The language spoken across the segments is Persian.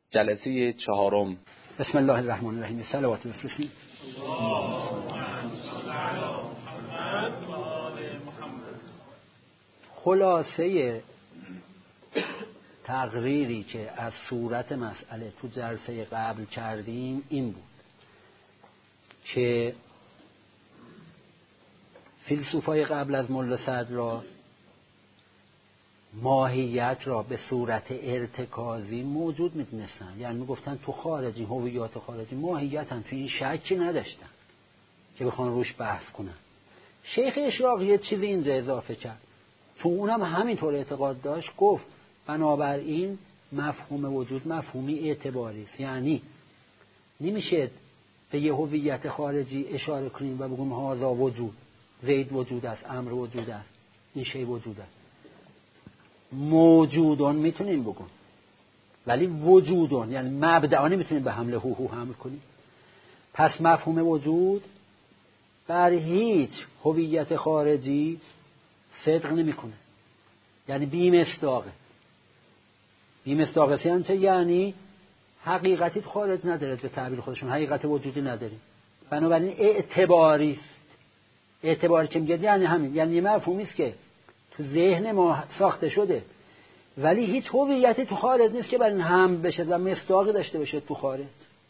جلسه چهارم. بسم الله الرحمن الرحیم. صلوات بفرستید. خلاصه تقریری که از صورت مسئله تو جلسه قبل کردیم این بود که فیلسوفای قبل از ملا صدر ماهیت را به صورت ارتکازی موجود می‌دونستن، یعنی میگفتن تو خارجی، هویت خارجی ماهیتن، تو این شکی نداشتن که بخوان روش بحث کنن. شیخ اشراقی یه چیزی اینجا اضافه کرد، چون اونم همینطور اعتقاد داشت، گفت بنابراین مفهوم وجود مفهومی اعتباری است، یعنی نمیشه به یه هویت خارجی اشاره کنیم و بگیم هذا وجود، زید وجود است، امر وجود است، این شی وجود است. موجودان میتونیم بگیم ولی وجودان یعنی مبدعانه میتونیم به حمله هو حمل کنیم. پس مفهوم وجود بر هیچ هویت خارجی صدق نمیکنه، یعنی بی‌مصداقه. بی‌مصداقه یعنی حقیقتی خارج نداره، به تعبیر خودشون حقیقت وجودی نداره، بنابراین اعتباری است. اعتباری که میگه یعنی همین، یعنی مفهومی است که تو ذهن ما ساخته شده ولی هیچ هویتی تو خارج نیست که بر این هم بشه و مصداقی داشته باشه تو خارج.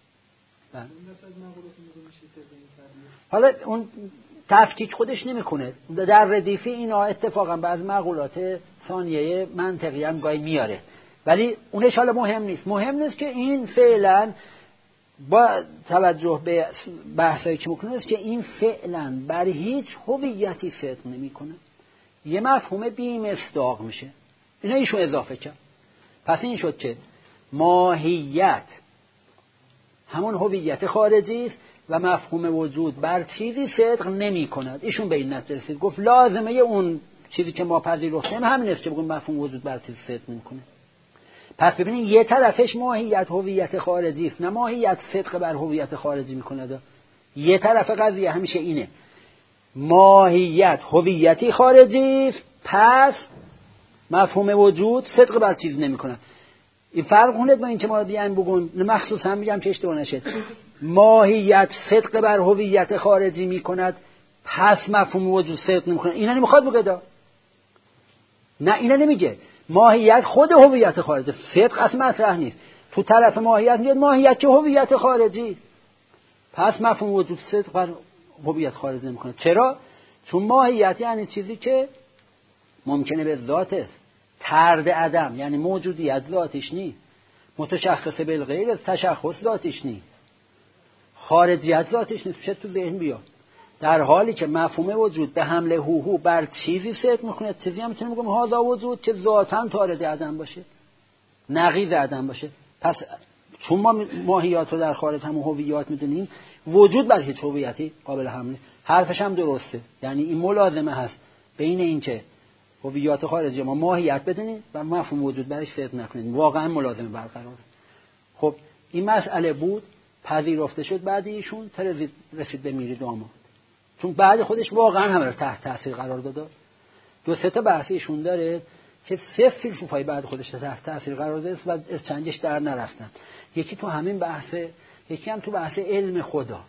حالا اون تفکیک خودش نمیکنه، در ردیفی اینا اتفاقا بعض مقولات ثانیه منطقی هم گاهی میاره، ولی اونش حالا مهم نیست. مهم نیست که این فعلا با توجه به بحثایی که میکنه است که این فعلا بر هیچ هویتی صدق نمیکنه، یه مفهوم بی‌مصداق میشه. اینا ایشون اضافه کرد. پس این شد که ماهیت همون هویت خارجی است و مفهوم وجود بر چیزی صدق نمی کند. ایشون به این نتیجه رسید، گفت لازمه اون چیزی که ما پذیرفتیم همین است که بگیم مفهوم وجود بر چیزی صدق نمیکنه. پس ببینید یه طرفش ماهیت هویت خارجی است، نه ماهیت صدق بر هویت خارجی میکنه. یه طرف قضیه همیشه اینه، ماهیت هویتی خارجی است، پس مفهوم وجود صدق بر چیز نمیکنه. این فرق کنه با این که ما بیایم بگیم، مخصوصا میگم که اشتباه نشه، ماهیت صدق بر هویت خارجی میکند پس مفهوم وجود صدق نمیکنه. اینا نمیخواد بگه، نه اینا نمیگه، ماهیت خود هویت خارجی، صدق اصلا مطرح نیست. تو طرف ماهیت میگه ماهیت که هویت خارجی، پس مفهوم وجود صدق بر هویت خارجی نمیکنه. چرا؟ چون ماهیت یعنی چیزی که ممکنه به ذات است، طرد عدم یعنی موجودیت ذاتش نیست، متشخص بالغیر است، تشخص ذاتش نیست، خارجیت ذاتش نیست، چه تو ذهن بیاد. در حالی که مفهوم وجود به حمله هو بر چیزی صدق میکنه، چیزی هم میتونیم بگیم هذا وجود که ذاتاً طارد عدم باشه، نقیض عدم باشه. پس چون ما ماهیات رو در خارج هم هویت میدونیم، وجود بر هیچ هویتی قابل حمله. حرفش هم درسته، یعنی این ملازمه هست بین این که هویت خارجی ما ماهیت بدونیم و مفهوم وجود برش صدق نکنیم، واقعا ملازمه برقراره. خب این مسئله بود، پذیرفته شد. بعد ایشون رسید به میر داماد، چون بعد خودش واقعا همه رو تحت تاثیر قرار داد. دو سه تا بحث ایشون داره که صفر فیلسوفای بعد خودش تحت تاثیر قرار داد و از چنگش در نرفتن. یکی تو همین بحثه، یکی هم تو بحث علم خدا.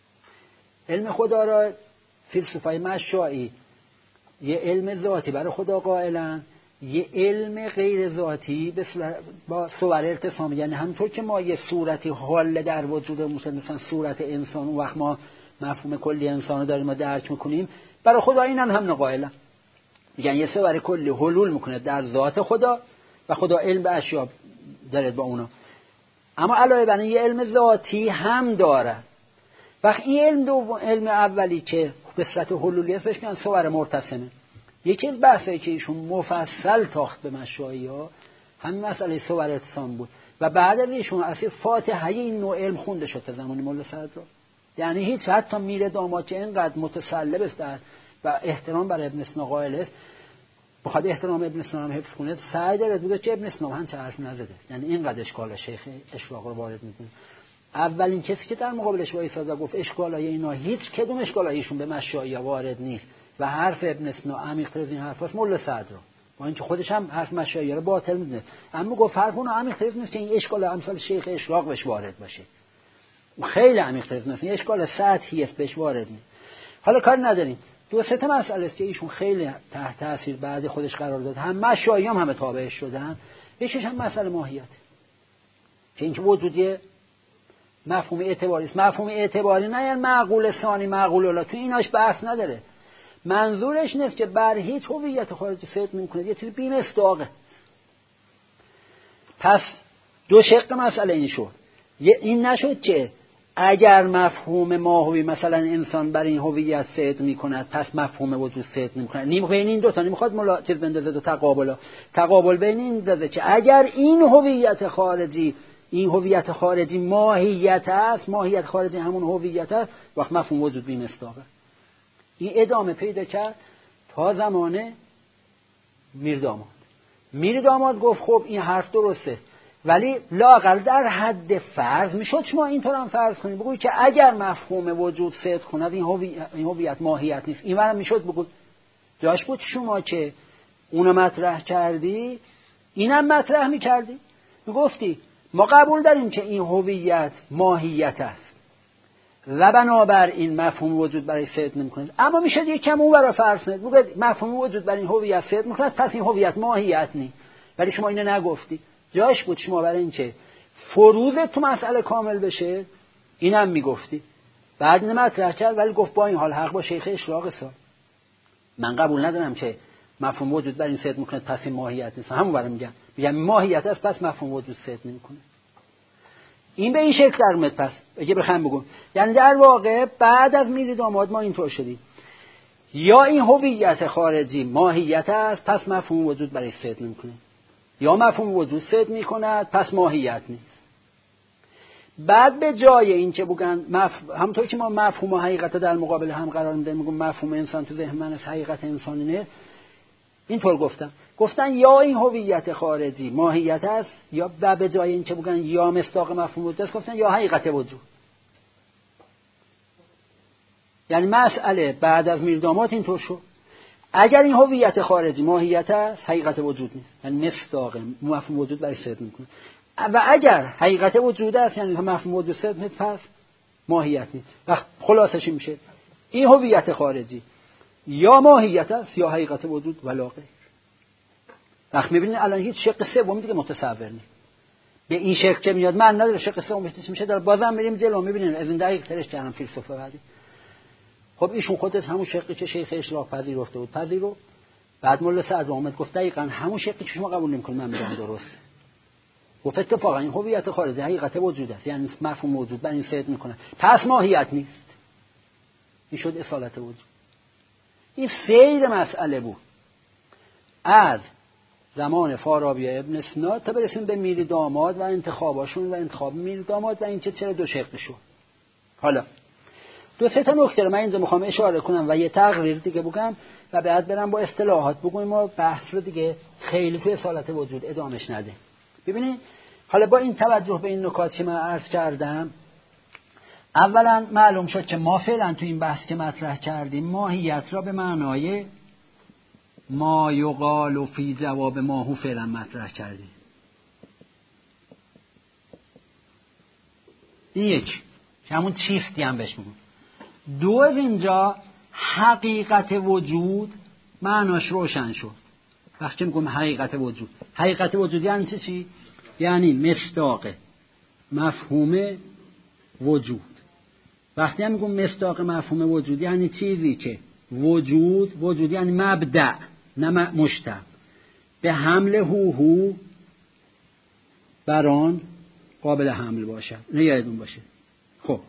علم خدا را فیلسوفای مشائی یه علم ذاتی برای خدا قائلن، یه علم غیر ذاتی با صور التزامی، یعنی همونطور که ما یه صورتی حال در وجود مثلا صورت انسان، اون وقت ما مفهوم کلی انسان رو داریم ما درک میکنیم، برای خدا اینن هم قائلن، یعنی یه صور کلی حلول میکنه در ذات خدا و خدا علم به اشیاء داره با اونا. اما علاوه بر این یه علم ذاتی هم داره. وقت این علم اولی که به صورت حلولی است بهش میگن صور مرتسمه. یکی از بحثایی که ایشون مفصل تاخت به مشایخ همین مسئله صور التزام بود و بعد از ایشون اصلا فاتحه این نوع علم خونده شد تا زمان ملا صدر. یعنی هیچ حتی میر داماد که اینقدر متسلب است و احترام برای ابن سینا قائل است، بخواد احترام ابن سینا هم حفظ کنه، سعی داره بگه که ابن سینا هم چه حرف نزده، یعنی اینقدر اشکال شیخ اشراق رو وارد میکنه. اولین کسی که در مقابلش وایساد و گفت اشکالای اینا هیچ کدوم اشکالایشون به مشایخ وارد نیست و حرف ابن سینا عمیق‌تر از این حرفاست، ملا صدر. با اینکه خودش هم حرف مشایخ رو باطل میدونه، اما گفت فرق اون عمیق‌تر نیست که این اشکال امثال شیخ اشراق بهش وارد باشه. خیلی عمیق‌تر نیست، این اشکال سطحی است بهش وارد نیست. حالا کاری نداریم، دو سه تا مسئله است که ایشون خیلی تحت تاثیر بعد خودش قرار داد، هم مشایخ هم همه تابعش شدن. یکیش هم مسئله ماهیت، که اینکه وجودی مفهوم اعتباری است. مفهوم اعتباری نه یعنی معقول ثانی معقول الا، تو ایناش بحث نداره. منظورش نیست که بر هیچ هویت خارجی صدق نمی‌کنه، یه چیز بی مصداقه. پس دو شق مسئله این شد. این نشد که اگر مفهوم ماهوی مثلا انسان بر این هویت صدق می‌کند پس مفهوم وجود صدق نمی‌کند. نیم بین این دو تا نمی‌خواد چیز بندازه، دو تقابل بین این دازه که اگر این هویت خارجی ماهیت است، ماهیت خارجی همون هویت است، وقت مفهوم وجود بی مصداقه. این ادامه پیدا کرد تا زمان میرداماد گفت خب این حرف درسته، ولی لااقل در حد فرض میشد شما اینطور هم فرض کنید، بگویید که اگر مفهوم وجود صدق کند این هویت ماهیت نیست. این ورم میشد بگوید جاش بود شما که اونو مطرح کردی اینم مطرح میکردی، میگفتی ما قبول داریم که این هویت ماهیت است و بنابراین مفهوم وجود برای صدق نمی‌کنه، اما میشه یک کم اون برای فرض کنید بگید مفهوم وجود برای این هویت صدق می‌کنه پس این هویت ماهیت نیست، ولی شما اینو نگفتی. جاش بود شما برای اینکه فروضت تو مسئله کامل بشه اینم میگفتی. بعد اینو مطرح کرد ولی گفت با این حال حق با شیخ اشراق سال، من قبول ندارم که مفهوم وجود برای این صدق می‌کنه پس این ماهیت نیست. همون برای میگم ماهیت است پس مفهوم وجود صدق نمی‌کنه. این به این شکل در اومد. پس اگه بخوام بگم یعنی در واقع بعد از میرداماد ما اینطور شدیم، یا این هویت خارجی ماهیت است پس مفهوم وجود برای صدق نمی‌کنه، یا مفهوم وجود صدق می‌کند پس ماهیت نیست. بعد به جای این که بگن همونطور که ما مفهوم و حقیقت در مقابل هم قرار میدیم، میگم مفهوم انسان تو ذهن من است، حقیقت انسانی نه، اینطور گفتن یا این هویت خارجی ماهیت است، یا به جای این که بگن یا مصداق مفهوم وجود است گفتن یا حقیقت وجود. یعنی مسئله بعد از میرداماد اینطور شد اگر این هویت خارجی ماهیت است حقیقت وجود نیست، یعنی مصداق مفهوم وجود برای صدق میکنه، و اگر حقیقت وجود است یعنی مفهوم وجود صدق نیست پس ماهیت نیست. وقت خلاصش میشه این هویت خارجی یا ماهیت است یا حقیقت وجود ولا غیر. وقت میبینید الان هیچ شق سومی دیگه متصور نیست. به این شکل که میاد من نداره شق سومی میشه داره. بازم میریم جلو میبینیم از این دقیق ترش کردم فیلسوفه بعدی. خب ایشون خودش همون شقی که شیخ اشراق پذیرفته بود پذیرو، بعد مولا سعد آمد گفت دقیقاً همون شقی که شما قبول نمی‌کنید من میگم درست. گفت اتفاقا این هویت خارجی حقیقت وجود است، یعنی مفهوم وجود بر این صدق میکنه پس ماهیت نیست. این شد اصالت وجود. این سیر مسئله بود از زمان فارابی ابن سینا تا برسیم به میرداماد و انتخاباشون و انتخاب میرداماد و اینکه چرا دو شق شد. حالا دو سه تا نکته رو من اینجا میخوام اشاره کنم و یه تقریر دیگه بگم و بعد برم با اصطلاحات بگویم و بحث رو دیگه خیلی توی اصالت وجود ادامش نده. ببینید حالا با این توجه به این نکات که من عرض کردم، اولا معلوم شد که ما فعلا تو این بحث که مطرح کردیم ماهیت را به معنای ما یقال فی جواب ماهو فعلا مطرح کردیم. این یک که همون چیستی هم بهش میگن. دو از اینجا حقیقت وجود معناش روشن شد. وقتی میگم حقیقت وجود یعنی چی؟ یعنی مصداق مفهوم وجود. وقتی هم میگم مصداق مفهوم وجود یعنی چیزی که وجود یعنی مبدأ نه مشتق، به حمل هو بران قابل حمل باشه، نه یادتون باشه. خب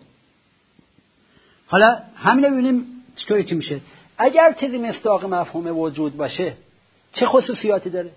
حالا همین رو ببینیم چطوری که میشه. اگر چیزی مصداق مفهوم وجود باشه چه خصوصیاتی داره؟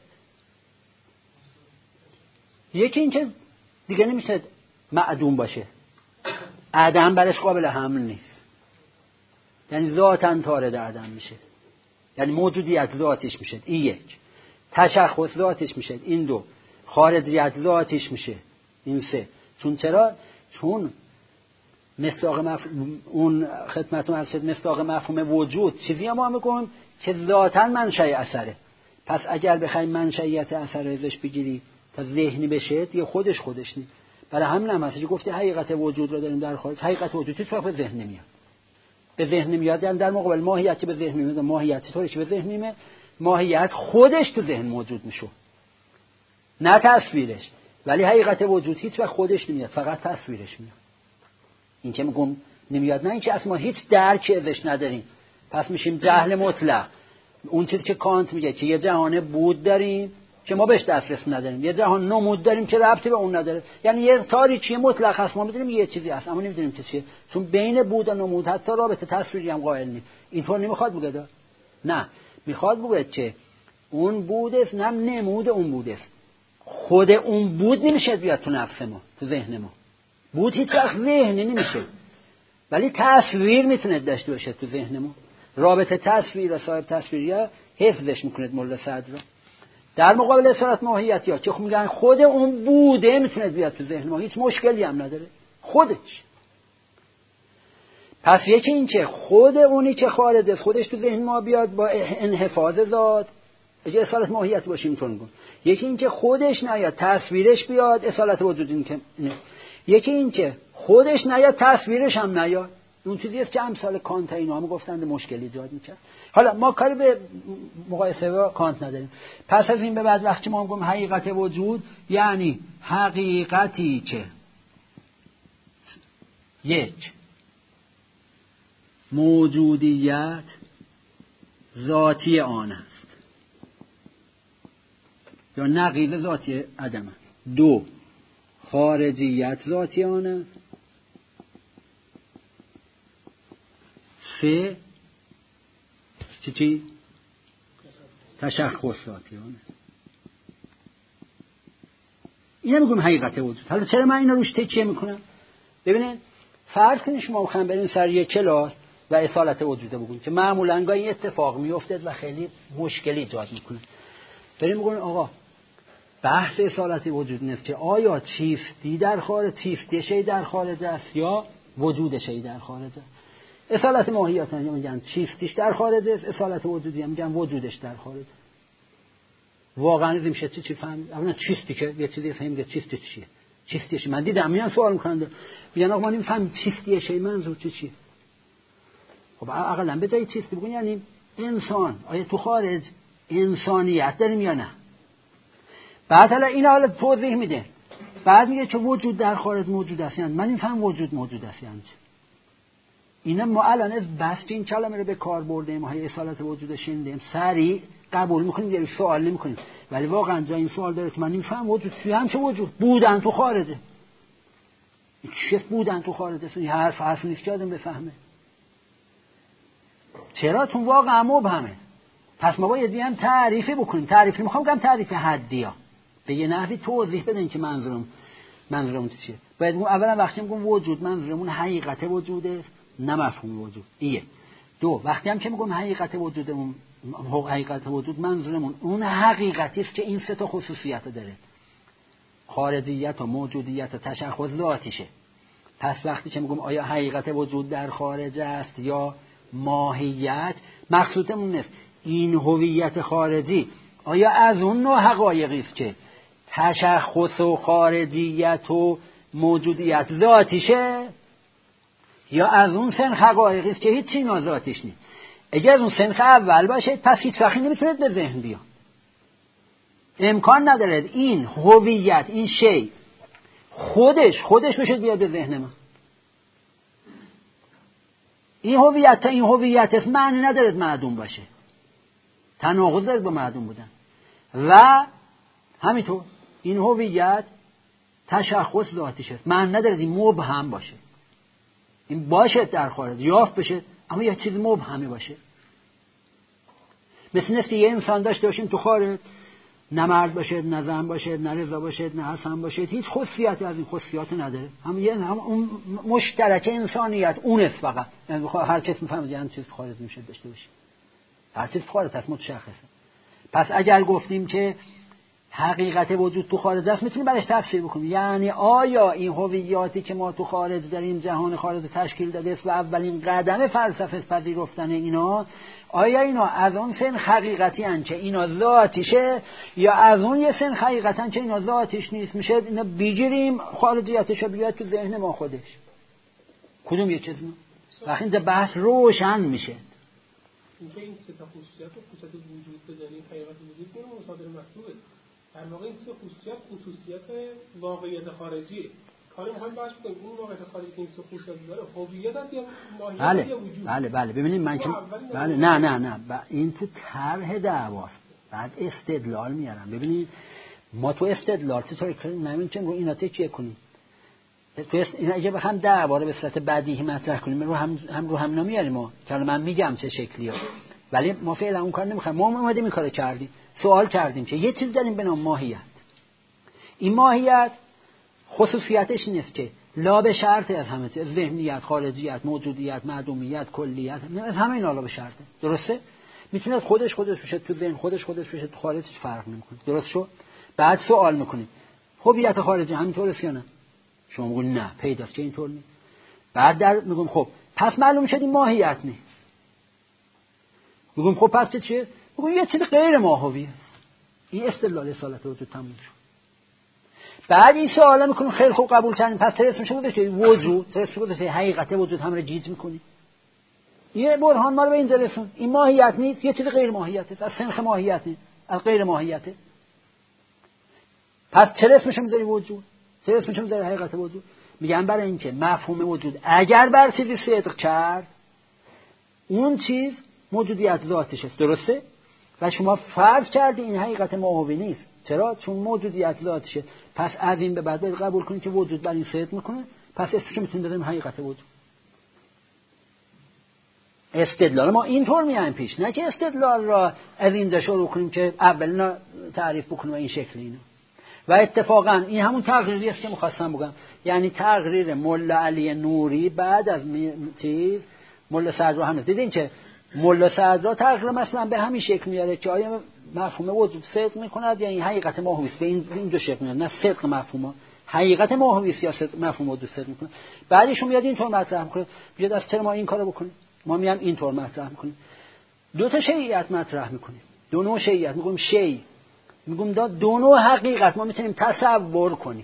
یکی این که دیگه نمیشه معدوم باشه، عدم برش قابل حمل نیست، یعنی ذاتاً طارد عدم میشه، یعنی موجودیت ذاتش میشه. این یک. تشخص ذاتش میشه. این دو. خارجیت ذاتش میشه. این سه. چون مصداق اون خدمتتون عرض شد مصداق مفهوم وجود چیزی ما میگیم که ذاتاً منشأ اثره، پس اگر بخوای منشأیت اثر ازش بگیری تا ذهنی بشه دیگه خودش نی. برای همین هم هست که گفتی حقیقت وجود رو داریم در خارج. حقیقت وجود هیچ وقت به ذهن نمیاد. به ذهن نمیاد یعنی در مقابل ماهیت که به ذهن میاد، ماهیت طوری که به ذهن میاد، ماهیت خودش تو ذهن موجود میشه، نه تصویرش. ولی حقیقت وجود هیچ وقت خودش نمیاد، فقط تصویرش میاد. این که میگم نمیاد، نه اینکه اصلا ما هیچ درکی ازش نداریم، پس میشیم جهل مطلق. اون چیزی که کانت میگه که یه جهان بود داریم که ما بهش دسترسی نداریم، یه جهان نمود داریم که ربطی به اون نداره. یعنی یه تاریکی مطلق هست، ما میدونیم یه چیزی هست اما نمیدونیم چیه، چون بین بود و نمود حتی رابطه تصویری هم قائل نیست. اینطور نمیخواد بگه، نه میخواد بگه که اون بود است، نه نمود اون بود است. خود اون بود نمیشه بیاد تو نفس ما، تو ذهن ما. بود هیچ وقت ذهنی نمیشه، ولی تصویر میتونه داشته باشه تو ذهن ما. رابطه تصویر و صاحب تصویریه حفظش میکنه ملا صدر. در مقابل اصالت ماهیتی ها که میگن خود اون بوده میتونه بیاد تو ذهن ما، هیچ مشکلی هم نداره خودش. پس یکی این که خود اونی که خارج از خودش تو ذهن ما بیاد با انحفاظ ذات، اگه اصالت ماهیتی باشه اینطور میگن. یکی این که خودش نیاد تصویرش بیاد، اصالت وجود این که اینه. یکی این که خودش نیاد تصویرش هم نیاد، اون چیزی است که امثال کانت اینا هم گفتند مشکل ایجاد میکنه. حالا ما کاری به مقایسه با کانت نداریم. پس از این به بعد وقتی ما میگیم حقیقت وجود، یعنی حقیقتی که یک موجودیت ذاتی آن است یا نقیض ذاتی عدم است. دو خارجیت ذاتی آن است. سه چی؟ تشخص ذاتی آن است. اینا میگم حقیقت وجود. حالا چرا من اینا روش تکیه میکنم؟ ببینید فرض کنید شما بخواید برین سر یک کلاس و اصالت وجود بگین که معمولا گاهی اتفاق میافتاد و خیلی مشکلی ایجاد میکنه. بریم بگین آقا بحث اصالت وجود نیست که آیا چیستی در خارج، چیستی شی در خارج است یا وجود شی در خارج است. اصالت ماهیت میگن چیستیش در خارج است، اصالت وجودی میگن وجودش در خارج است. واقعا میشه چی فهم؟ اولا چیستی که یه چیزی هست میگه چیستی چیه؟ چیستیش من دیدم میان سوال میکنن میگن آقا ما نمیفهمیم چیستی شی منظور چیه؟ خب عقلا به جای چیستی بگون یعنی انسان، آیا تو خارج انسانیت داریم یا نه؟ بعد حالا این حالا توضیح میده. بعد میگه که وجود در خارج موجود است، یعنی من نمیفهم وجود موجود است یعنی اینا ما الان از بس این کلمه رو به کار بردیم، ما اصالت وجود شنیدیم سریع قبول میکنیم یه سوال نمیکنیم، ولی واقعا جای این سوال داره که من نمیفهم وجود چیه. هم چه وجود بودن تو خارجه، چه بودن تو خارجه، این حرف نیست که آدم بفهمه. چرا؟ چون واقعا مبهمه. پس ما باید هم تعریفی بکنیم. تعریفی میخوام بگم تعریف حدی ها، به یه نحوی توضیح بدین که منظورم چیه. باید اولا وقتی میگم وجود منظورمون حقیقت وجود است نه مفهوم وجود. ایه. دو وقتی هم که میگم حقیقت وجودمون، حقیقت وجود منظورمون اون حقیقتی است که این سه تا خصوصیت داره، خارجیت و موجودیت و تشخص ذاتیشه. پس وقتی که میگم آیا حقیقت وجود در خارج است یا ماهیت، مقصودمون نیست این هویت خارجی آیا از اون نوع حقایقی است که تشخص و خارجیت و موجودیت ذاتیشه یا از اون سن حقایقی است که هیچی ذاتیش نیست. اگر از اون سن اول باشه پس هیچ وقتی نمیتونه به ذهن بیاد، امکان نداره این هویت این شی خودش بشه بیاد به ذهن من. این هویت است، معنی نداره معدوم باشه، تناقض داره با معدوم بودن. و همینطور این هویت تشخص ذاتیش است، معنی نداره این مبهم باشه، این باشه در خارج یافت بشه اما یه چیز مبهمی باشه. مثل نیست یه انسان داشته باشیم تو خارج نه مرد باشه نه زن باشه نه رضا باشه نه حسن باشه، هیچ خصوصیتی از این خصوصیات نداره، هم اون مشترک انسانیت اون است فقط. یعنی هر کس میفهمه یه چیز خارج میشه داشته باشه، هر چیز خارج از متشخصه. پس اگر گفتیم که حقیقت وجود تو خارج است میتونیم برش تفسیر بکنیم. یعنی آیا این هویتی که ما تو خارج داریم، جهان خارج تشکیل داده است و اولین قدم فلسفه پذیرفتن اینا، آیا اینا از اون سن حقیقتی ان که اینا ذاتیشه، یا از اون یه سن حقیقتا که اینا ذاتیش نیست، میشه اینا بگیریم خارجیتش رو بیاد تو ذهن ما خودش؟ کدوم یه چیز ما؟ وقتی اینجا بحث روشن میشه. اینکه این سه تا خصوصیت و خصوصیت وجود بدانیم، حقیقت وجود میره مصادره مطلوبه. در واقع این سه خصوصیت واقعیت خارجیه. کاری می‌خوایم بحث کنیم اون واقعیت خارجی که این سه خصوصیت داره، هویت است یا ماهیت یا وجود؟ بله ببینید من بله نه این تو طرح دعواست. بعد استدلال میارم. ببینید ما تو استدلال چطوری نمی‌تونیم رو اینا تکیه کنیم. تو اینا اگه بخوام دعوا رو به صورت بدیهی مطرح کنیم رو هم نمیاریم ما. که من میگم چه شکلیه. ولی ما فعلا اون کار نمی‌خوایم. ما اومدیم این کارو کردیم. سوال کردیم که یه چیز داریم به نام ماهیت. این ماهیت خصوصیتش این است که لا به شرط از همه چیز، ذهنیت، خارجیت، موجودیت، معدومیت، کلیت، از همه اینا لا به شرطه. درسته؟ میتونه خودش بشه تو ذهن، خودش بشه تو خارج، فرق نمیکنه. درست شد؟ بعد سوال میکنیم هویت خارجی همینطور است یا نه؟ شما میگین نه، پیداست که اینطور نیست. بعد میگم خب پس معلوم شد این ماهیت نیست. میگم خب پس چیه؟ میگم یه چیز غیر ماهویه. این استدلال اصالت وجود تموم شد. بعد این سوالا میکنیم خیلی خوب قبول کردیم، پس ترسمش گذاشته وجود، ترسمش گذاشته حقیقت وجود هم رو جیز میکنیم. یه برهان ما رو به اینجا رسون. این ماهیت نیست، یه چیز غیر ماهیته، از سنخ ماهیت نیست، از غیر ماهیته. پس چه اسمش میذاری وجود؟ چه اسمش میذاری حقیقت وجود؟ میگم برای اینکه مفهوم وجود اگر بر چیزی صدق کرد، اون چیز موجودیت ذاتش است. درسته؟ و شما فرض کردی این حقیقت ماهوی نیست. چرا؟ چون موجودیت ذاتشه. پس از این به بعد قبول کنید که وجود بر این صدق میکنه، پس اسمش میتونیم بذاریم حقیقت وجود. استدلال ما اینطور میایم پیش، نه که استدلال را از اینجا شروع کنیم که اولا تعریف بکنیم این شکلی اینا. و اتفاقا این همون تقریری است که می‌خواستم بگم. یعنی تقریر ملا علی نوری بعد از چیز ملا صدرا هم دیدین که ملا صدرا تقریر مثلا به همین شکل میاره که آیا مفهوم وجود صدق میکند یا این حقیقت ماهوی است. به این دو شکل میاد، نه صدق مفهوم، حقیقت ماهوی است یا صدق مفهوم وجود صدق میکنه. بعدش میاد اینطور مطرح میکنه، میاد از چرا ما این کارو بکنیم؟ ما میام اینطور مطرح میکنیم. دو تا شیعیت مطرح میکنیم، دو نوع شیعیت. میگم شیعی، میگم دو نوع حقیقت ما میتونیم تصور کنیم.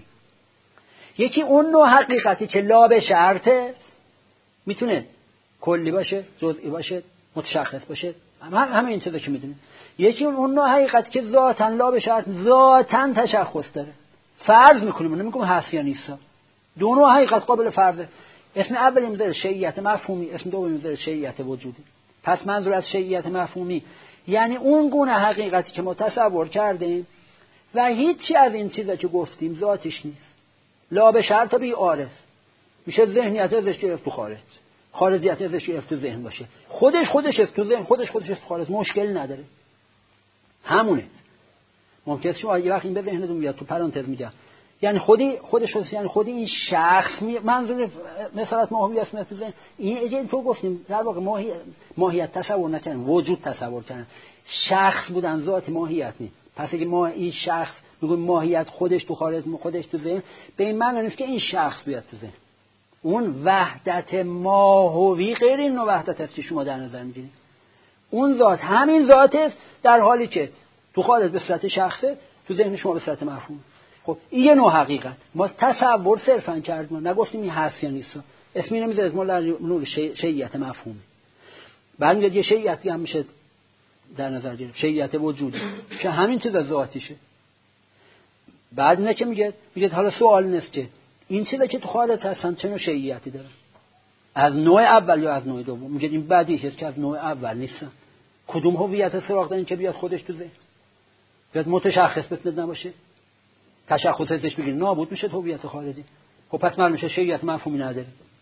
یکی اون نوع حقیقتی که لا به شرطه، میتونه کلی باشه، جزئی باشه، متشخص باشه، همه این چیزا که میدونید. یکی اون نوع حقیقتی که ذاتاً لا به شرط، ذاتاً تشخص داره. فرض میکنیم، نمیگم هست یا نیست. دو نوع حقیقت قابل فرضه. اسم اولی میذاره شیعیت مفهومی، اسم دومی میذاره شیعیت وجودی. پس منظور از شیعیت مفهومی یعنی اون گونه حقیقتی که ما تصور کردیم و هیچی از این چیزا که گفتیم ذاتش نیست. لا به شرط بی عارض. میشه ذهنیت ازش گرفت تو خارج، خارجیت ازش گرفت تو ذهن باشه. خودش است تو ذهن، خودش است تو خارج، مشکل نداره. همونه. ممکنه شما یه وقت این به ذهنتون بیاد، تو پرانتز میگم، یعنی خودش است، یعنی خودی این شخص منظور مثلا ماهوی است مثل ذهن. این اگه تو گفتیم در واقع ماهیت تصور نکنیم، وجود تصور کنیم. شخص بودن ذات ماهیت نیست. پس اگه ما این شخص میگیم ماهیت خودش تو خارج، خودش تو ذهن، به این معنی نیست که این شخص بیاد تو ذهن. اون وحدت ماهوی غیر این نوع وحدت است که شما در نظر میگیرید. اون ذات همین ذات است، در حالی که تو خارج به صورت شخصه، تو ذهن شما به صورت مفهوم. خب این یه نوع حقیقت. ما تصور صرفا کردیم، نگفتیم این هست یا نیست. اسمی نمیذارید مولا نور شیعیت مفهومی. بعد میگه یه شیعیتی هم میشه در نظر گرفت، شیعیت وجودی که همین چیز از ذاتیشه. بعد نه که میگه حالا سوال نیست که این چیزا که تو خارج هستن چه نوع شیعیتی دارن، از نوع اول یا از نوع دوم. میگه این بدیهی است که از نوع اول نیستن. کدوم هویت سراغ دارن که بیاد خودش تو ذهن، بیاد متشخص بتونه نباشه، تشخص ازش بگیر، نابود میشه هویت خارجی. خب پس معلوم میشه شیعیت مفهومی نداره.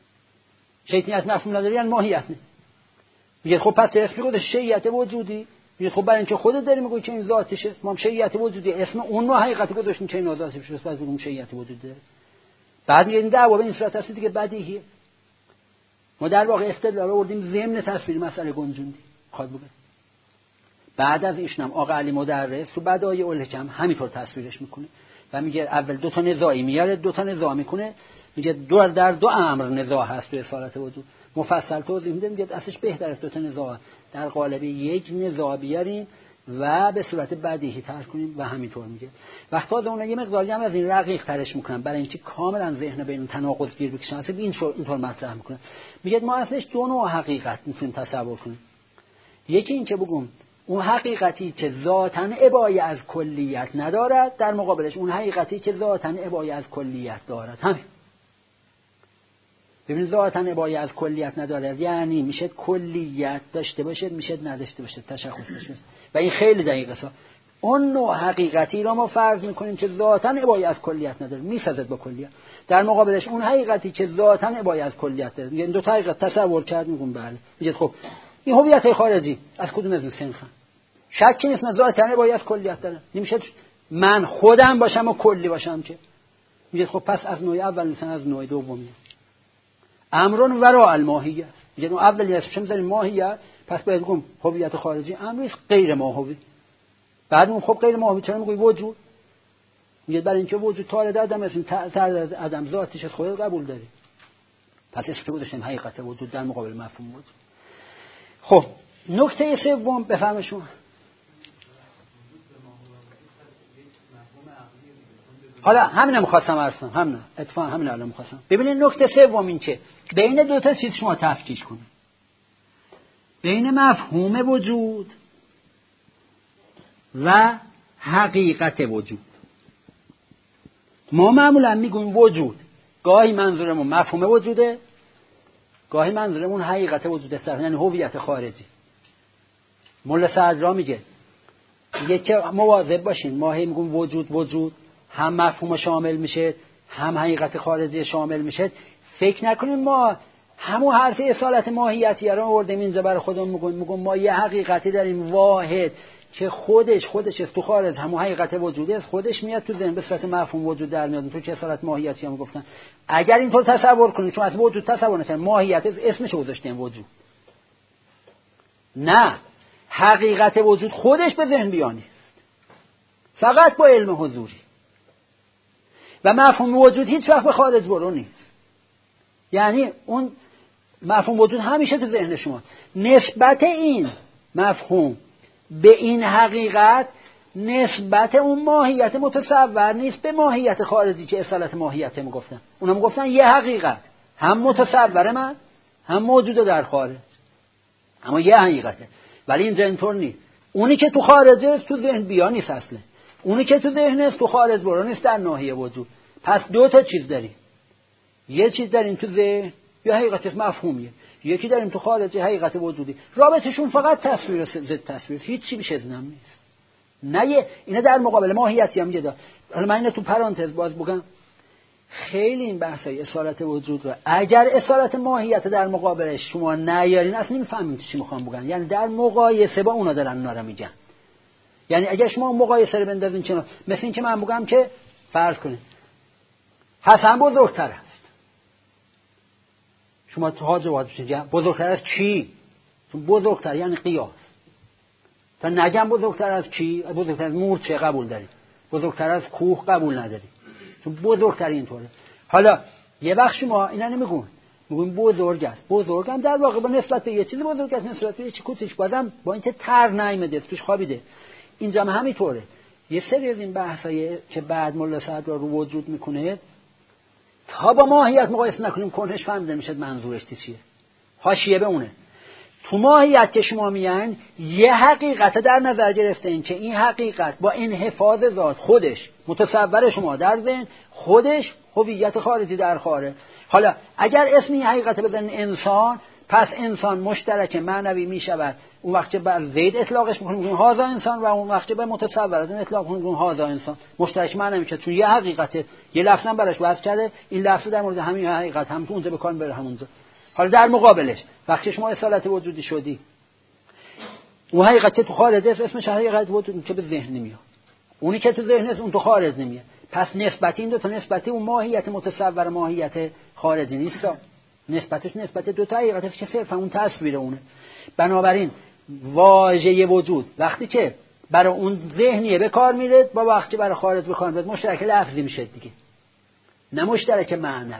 شیعیت مفهوم نداره یعنی ماهیت نه. میگه خب پس اسم میگه شیعیت وجودی. میگه خب برای اینکه خودت داری میگی که این ذاتشه، ما هم شیعیت وجودی اسم اون نوع حقیقتی گذاشتیم که این ذاتش بشه، پس بگیم شیعیت وجودی داره. بعد میگه این دعوا به این صورت هست دیگه بدیهیه. ما در واقع استدلال آوردیم ضمن تصویر مسئله گنجوندی. خواهد بگم بعد از ایشون هم آقا علی مدرس تو بدایع الحکم همینطور تصویرش میکنه و میگه اول دو تا نزاعی میاره، دو تا نزاع میکنه، میگه در دو امر نزاع هست تو اصالت وجود، مفصل توضیح میده، میگه اصلش بهتر است دو تا نزاع در قالب یک نزاع بیاریم و به صورت بدیهی تر کنیم و همینطور میگه. وقتی تازه اون یه مقداری هم از این رقیق ترش میکنن برای اینکه کاملا ذهن بین تناقض گیر بکشن، اصلا اینطور مطرح میکنن، میگه ما اصلش دو نوع حقیقت میتونیم تصور کنیم. یکی این که بگم اون حقیقتی که ذاتاً ابایی از کلیت ندارد، در مقابلش اون حقیقتی که ذاتاً ابایی از کلیت دارد. همین. ببینید ذاتاً ابایی از کلیت ندارد یعنی میشه کلیت داشته باشه، میشه نداشته باشه، تشخص بشه. و این خیلی دقیقه. اون نوع حقیقتی را ما فرض میکنیم که ذاتاً ابایی از کلیت نداره، میسازد با کلیت. در مقابلش اون حقیقتی که ذاتاً ابایی از کلیت داره، یعنی دو تا حقیقت تصور کرد، میگم بله. میگه خب این هویت خارجی از کدوم از این سنخن؟ شکی نیست ذاتاً ابایی از کلیت داره. نمیشه من خودم باشم و کلی باشم که. میگه خب پس از نوع اول نیستن، از نوع دومی. امرون وراء الماهیه است. میگه اون اولی اسمش میذاریم ماهیت، پس باید بگم هویت خارجی امری است غیر ماهوی. بعد اون خب غیر ماهوی چرا میگی وجود؟ میگه برای اینکه وجود تارد عدم است، تارد عدم ذاتش از خود قبول داری. پس اسمش گذاشتیم حقیقت وجود در مقابل مفهوم وجود. خب نکته سوم بفهم شما. حالا همینم می‌خواستم عرض کنم، همین اتفاقا همین الان می‌خواستم. ببینید نکته سوم این که بین دو تا چیز شما تفکیک کنید. بین مفهوم وجود و حقیقت وجود. ما معمولا میگیم وجود، گاهی منظورمون مفهوم وجوده، گاهی منظورمون حقیقت وجوده، یعنی هویت خارجی. مولا صدرا میگه که مواظب باشین، ما هی میگیم وجود هم مفهوم شامل میشه هم حقیقت خارجی شامل میشه. فکر نکنیم ما همون حرف اصالت ماهیتی رو آوردیم اینجا برای خودمون میگم ما یه حقیقتی داریم واحد که خودش است تو خارج، همون حقیقت وجوده است، خودش میاد تو ذهن به صورت مفهوم وجود در میاد. تو که اصالت ماهیتی هم گفتن اگر اینطور تصور کنید، چون از وجود تصور نکنید، ماهیت اسمش رو گذاشتیم وجود، نه حقیقت وجود خودش به ذهن بیانیست فقط با علم حضوری و مفهوم وجود هیچ وقت به خارج برو نیست. یعنی اون مفهوم وجود همیشه تو ذهن شما. نسبت این مفهوم به این حقیقت نسبت اون ماهیت متصور نیست به ماهیت خارجی که اصالت ماهیت میگفتن. اونم گفتن یه حقیقت هم متصور من هم موجوده در خارج، اما یه حقیقته. ولی اینجا اینطور نیست. اونی که تو خارجه است تو ذهن بیا نیست اصلا، اونی که تو ذهن است تو خارج برو نیست در ناحیه وجود. پس دو تا چیز داریم، یه چیز داریم تو ذهن یا حقیقت مفهومیه، یکی داریم تو خارج حقیقت وجودی. رابطشون فقط تصویر ضد تصویر، هیچ چی بیش از این نیست. نه اینا در مقابل ماهیتی هم میاد. حالا من اینو تو پرانتز باز بگم، خیلی این بحثای اصالت وجود رو اگر اصالت ماهیت در مقابلش شما نیارین اصلا نمیفهمید چی میخوام بگن. یعنی در مقایسه با اونا دارن اونا رو میگن. یعنی اگر شما مقایسه رو بندازین چنان، مثل این که من بگم که فرض کنید حسن بزرگتر است، شما تو ها جواب بدید بزرگتر از کی؟ چون بزرگتر یعنی قیاس. تا نگم بزرگتر از کی، بزرگتر از مورچه قبول دارید، بزرگتر از کوه قبول ندارید، چون بزرگتر اینطوره. حالا یه بخش ما اینا میگیم بزرگ است، بزرگم در واقع با نسبت به یه چیز بزرگ است، نسبت به یه چیز کوچیک بازم با اینکه تر نمیده توش خوابیده. اینجا هم همینطوره. یه سری از این بحثایی که بعد مولا صدرا رو وجود میکنه تا با ماهیت مقایسه نکنیم کنهش فهمیده میشه منظورش چیه. حاشیه به اونه. تو ماهیت که شما میان یه حقیقت در نظر گرفته این که این حقیقت با انحفاظ ذات خودش متصور شما در ذهن، خودش هویت خارجی در خارج. حالا اگر اسم این حقیقت بزنین انسان، پس انسان مشترک معنوی میشود. اون وقت که بر زید اطلاقش میکنیم هازا انسان و اون وقت که به متصور از اون اطلاق میکنیم هازا انسان. مشترک معنوی میشه چون یه حقیقته، یه لفظ هم براش وضع کرده، این لفظ در مورد همین حقیقت هم تو اونجا به کار بره همونجا. حالا در مقابلش وقتی شما اصالت وجودی شدی، اون حقیقت که تو خارج است اسمش حقیقت وجود که به ذهن نمیاد، اونی که تو ذهن است اون تو خارج نمیاد. پس نسبت این دو تا نسبت اون ماهیت متصور ماهیت خارجی نیست، نسبتش نسبت دو تا حقیقت است که صرفا اون تصویر اونه. بنابراین واژه وجود وقتی که برای اون ذهنیه به کار میره با وقتی برای خارج به کار میره مشترک لفظی میشه دیگه، نه مشترک معنوی.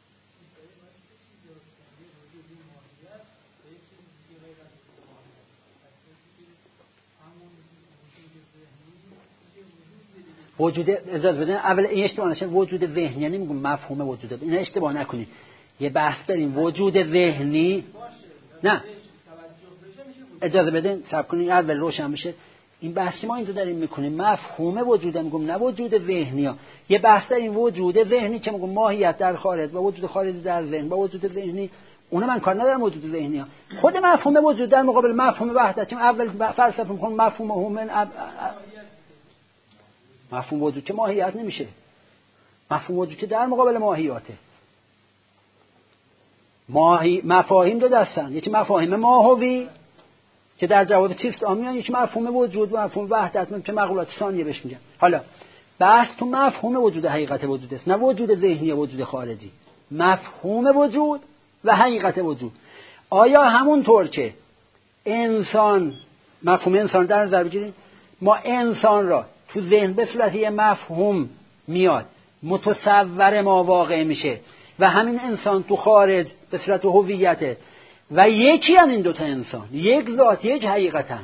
وجود اجازه بدین اول این اشتباه نشه، وجود ذهنی یعنی میگم مفهوم وجود، این اشتباه نکنید. یه بحث داریم وجود ذهنی، نه اجازه بدین صبر کنین اول روشن بشه. این بحثی ما اینجا داریم میکنیم مفهوم وجود، میگم نه وجود ذهنی ها. یه بحث داریم وجود ذهنی که میگم ماهیت در خارج و وجود خارجی در ذهن با وجود ذهنی، اون من کار ندارم وجود ذهنی ها. خود مفهوم وجود در مقابل مفهوم وحدت، چون اول فلسفه میکنم مفهوم هومن مفهوم وجود که ماهیت نمیشه، مفهوم وجود که در مقابل ماهیاته. مفاهیم دو دستن، یکی مفاهیم ماهوی که در جواب چیست آمیان، یکی مفهوم وجود و مفهوم وحدت که مقولات ثانیه بهش میگن. حالا بحث تو مفهوم وجود حقیقت وجود است، نه وجود ذهنی و وجود خارجی. مفهوم وجود و حقیقت وجود. آیا همونطور که انسان مفهوم انسان در نظر بگیریم، ما انسان را تو ذهن به صورت یه مفهوم میاد متصور ما واقع میشه و همین انسان تو خارج به صورت هویته و یکی هم این دوتا انسان، یک ذات یک حقیقتن.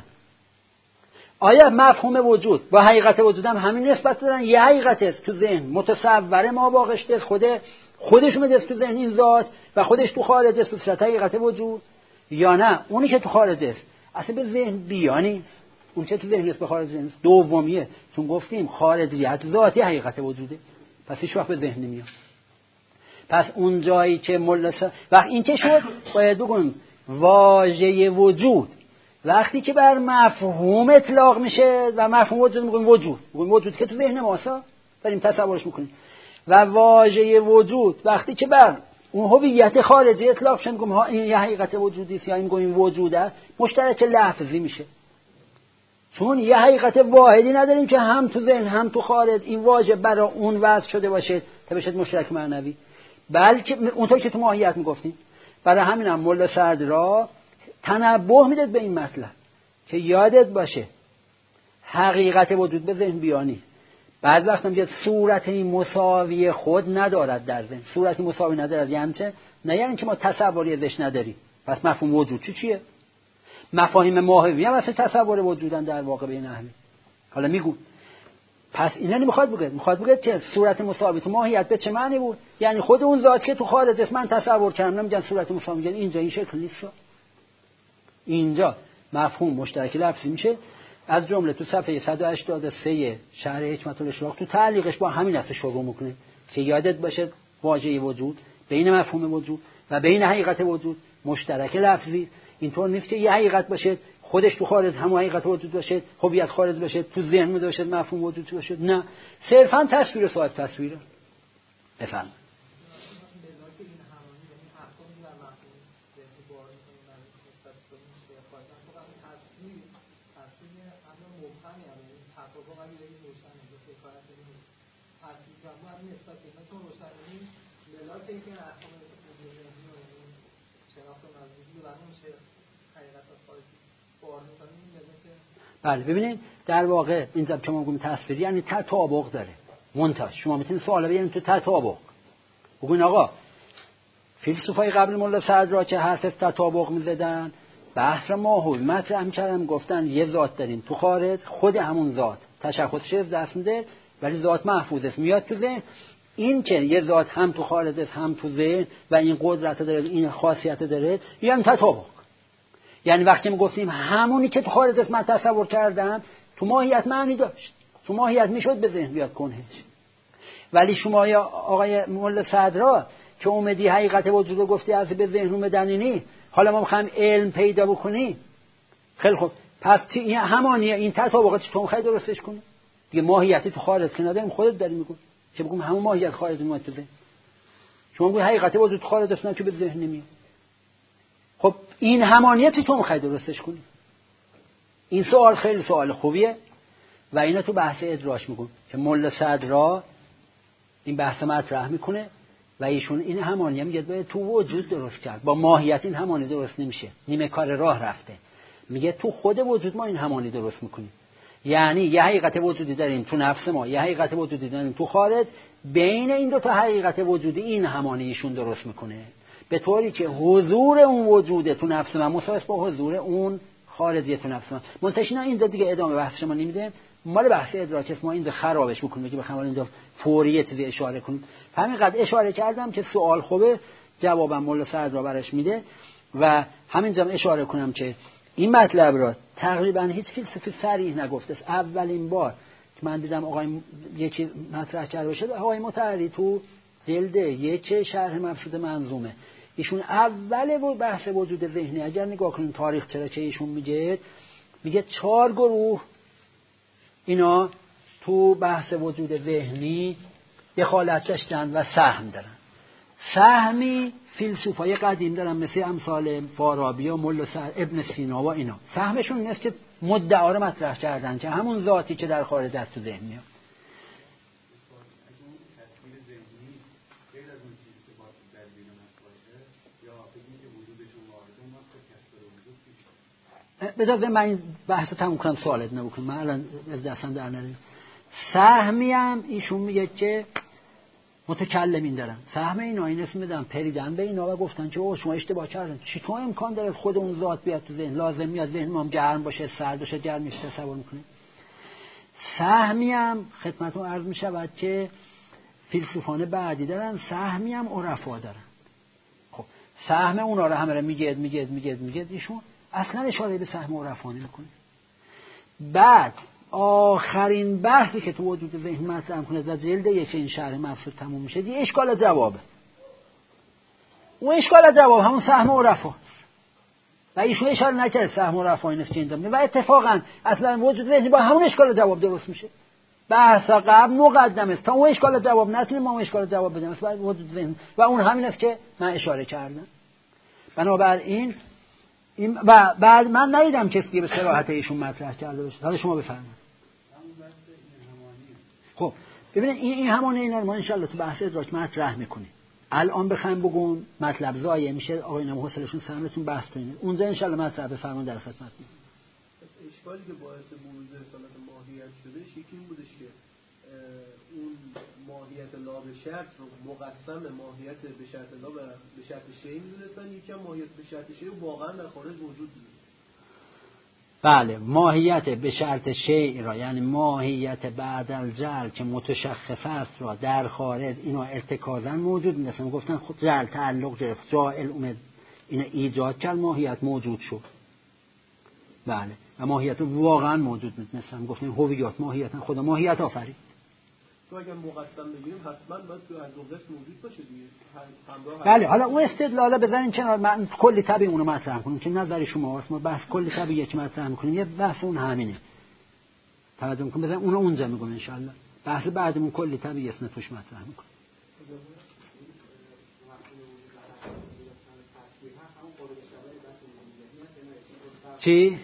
آیا مفهوم وجود با حقیقت وجود هم همین نسبت دارن؟ یه حقیقت است تو ذهن متصور ما واقع شده، خودش اومده تو ذهن این ذات و خودش تو خارج است به صورت حقیقت وجود، یا نه اونی که تو خارج است اصلا به ذهن بیانی، اون که تو ذهن است به خارج است دومیه، چون گفتیم خارجیت ذاتی حقیقت وجوده، پس هیچ وقت به ذهن نمیاد. پس اون جایی که وقت این چه شد باید بگم واژه وجود وقتی که بر مفهوم اطلاق میشه و مفهوم وجود میگیم وجود که تو ذهن ماسا داریم تصورش میکنیم، و واژه وجود وقتی که بر اون هویت خارجی اطلاق میشه میگیم این یه حقیقت وجودی است یا این میگیم وجوده، مشترک لفظی میشه. چون یه حقیقت واحدی نداریم که هم تو ذهن هم تو خارج این واژه برای اون وضع شده باشه تا بشه مشترک معنوی، بلکه اونطور که تو ماهیت میگفتیم. برای همینم ملا صدرا تنبه میداد به این مطلب که یادت باشه حقیقت وجود به ذهن بیانی. بعض وقت میگه صورتی مساوی خود ندارد در ذهن. صورتی مساوی ندارد یعنی چه؟ نه یعنی که ما تصوری ازش نداریم. پس مفهوم وجود چیه؟ مفاهیم ماهوی هم اصلا تصور وجودن در واقع بین اهل. حالا میگو پس اینا نمیخواد بگه، میخواد بگه چه صورت مساوی تو ماهیت به چه معنی بود؟ یعنی خود اون ذات که تو خارج است من تصور کردم، نمیگن صورت مساوی، یعنی اینجا این شکل نیست. اینجا مفهوم مشترک لفظی میشه. از جمله تو صفحه 183 شرح حکمت الاشراق تو تعلیقش با همین است شروع میکنه که یادت باشه واژه وجود بین مفهوم وجود و بین حقیقت وجود مشترک لفظی. اینطور نیست که یه حقیقت باشه خودش تو خارج هم حقیقت وجود باشه، هویت خارج باشه، تو ذهن می باشه مفهوم وجود باشه، نه صرفا تصویر صاحب تصویره. بفهم بله ببینید در واقع اینجا که ما میگیم تصویری یعنی تطابق داره منتها شما میتونید سوال بگیرید تو تطابق بگین آقا فیلسوفای قبل ملا صدرا که حرف تطابق میزدن بحث ماهوی مطرح میکردن، گفتن یه ذات داریم تو خارج، خود همون ذات تشخصش از دست میده ولی ذات محفوظ است میاد تو ذهن. این که یه ذات هم تو خارج است هم تو ذهن و این قدرت داره این خاصیت داره یعنی تطابق. یعنی وقتی ما گفتیم همونی که تو خارج است من تصور کردم تو ماهیت معنی داشت، تو ماهیت میشد به ذهن بیاد کنهش. ولی شما یا آقای ملا صدرا که اومدی حقیقت وجود رو گفتی از به ذهن اومدنی، حالا ما میخوایم علم پیدا بکنی، خیلی خوب پس این همانیه این تطابقاتی تو میخوای درستش کنی دیگه. ماهیتی تو خارج که نداریم خودت داری میگی که بگم همون ماهیت خارج اومد تو ذهن، شما میگی حقیقت وجود خارج است نه که به ذهن نمیاد. خب این همانیتی تو میخوای درستش کنی. این سوال خیلی سوال خوبیه و اینا تو بحث ادراج میگن که ملا صدرا این بحث مطرح میکنه و ایشون این همانیه میگه باید تو وجود درست کرد، با ماهیت این همانی درست نمیشه، نیمه کار راه رفته. میگه تو خود وجود ما این همانی درست میکنیم. یعنی یه حقیقت وجودی داریم تو نفس ما، یه حقیقت وجودی داریم تو خارج، بین این دو تا حقیقت وجودی این همانیشون درست میکنه، به طوری که حضور اون وجود تو نفس من مساوی است با حضور اون خارجی تو نفس من. منتشینا اینجا دیگه ادامه بحث ما نمیدیم، مال بحث ادراک است، ما اینجا خرابش بکنیم که بخوام اینجا فوری چیزی اشاره کنیم. همینقدر اشاره کردم که سوال خوبه، جوابم مولا صدرا براش میده و همینجا اشاره کنم که این مطلب را تقریبا هیچ فیلسوفی صریح نگفته است. اولین بار که من دیدم آقای یکی مطرح کرده باشه، آقای مطهری تو جلد 1 شرح مبسوط منظومه، ایشون اول بحث وجود ذهنی اگر نگاه کنیم تاریخ چرا که ایشون میگه 4 گروه اینا تو بحث وجود ذهنی دخالت داشتن و سهم دارن. سهمی فیلسوفای قدیم دارن مثل امثال فارابی و ملا ابن سینا و اینا، سهمشون این است که مدعا رو مطرح کردن که همون ذاتی که در خارج است تو ذهن میاد. بذار من این بحث رو تموم کنم سوالت نبکنم، من الان از دستم در نریم. سهمی هم ایشون میگه که متکلمین دارن، سهم اینا این اسم میدن پریدن به اینا و گفتن که شما اشتباه کردن، چطور امکان داره خود اون ذات بیاد تو ذهن؟ لازم میاد ذهن ما هم گرم باشه، سرد باشه، گرم نیست تصور میکنیم. سهمی هم خدمتتون عرض میشود که فیلسوفان بعدی دارن، سهمی هم عرفا دارن. خب سهم اونا رو همه رو میگه ایشون اصلا اشاره به سهم عرفا نمیکنه. بعد آخرین بحثی که تو وجود ذهن مطرح کنه در جلد 1 این شرح مبسوط تموم میشه، دیگه اشکال جوابه. اون اشکال جواب همون سهم عرفا و ایشون اشاره نکرد سهم عرفا این است که اینجا و اتفاقا اصلا وجود ذهنی با همون اشکال جواب درست میشه. بحث قبل مقدم است تا اون اشکال جواب نتونیم ما اون اشکال جواب بدیم بعد وجود ذهن و اون همین است که من اشاره کردم. بنابراین این و بعد من ندیدم کسی به صراحت ایشون مطرح کرده باشه. حالا شما بفرمایید. خب ببینید این همون اینا رو ما ان شاءالله تو بحث ادراک مطرح میکنیم. الان بخوایم بگم مطلب ضایع میشه، آقایون حوصله‌شون سرتون بحث کنید. اونجا ان شاءالله مطلب بفرمایید در خدمت. اشکالی که باعث بروز رسالت ماهیت شده یکی این بودش که اون ماهیت لا به شرط رو مقسم ماهیت به شرط لا به شرط شیء می‌دونستن، یکی هم ماهیت به شرط شیء واقعا در خارج وجود داره. بله، ماهیت به شرط شیء را یعنی ماهیت بعد الجعل که متشخص است را در خارج اینا ارتکازا موجود نیستن. گفتن خود جعل تعلق گرفت، جاعل اومد اینا ایجاد کرد، ماهیت موجود شد. بله و ماهیت واقعا موجود نیستن. گفتن هویت ماهیت خدا ماهیت آفرید. تو اگر مقسم بگیریم حتما باید تو اندازش موجود باشه دیگه. بله حالا اون استدلالا بزنین کنار، من کلی طبیعی اونو مطرح کنیم که نظر شما واسه ما بحث کلی طبیعی که مطرح می‌کنیم یه بحث اون همینه. توجه کن بزن اونو اونجا میگم ان شاء الله. بحث بعدمون کلی طبیعی است توش مطرح می‌کنیم. چی؟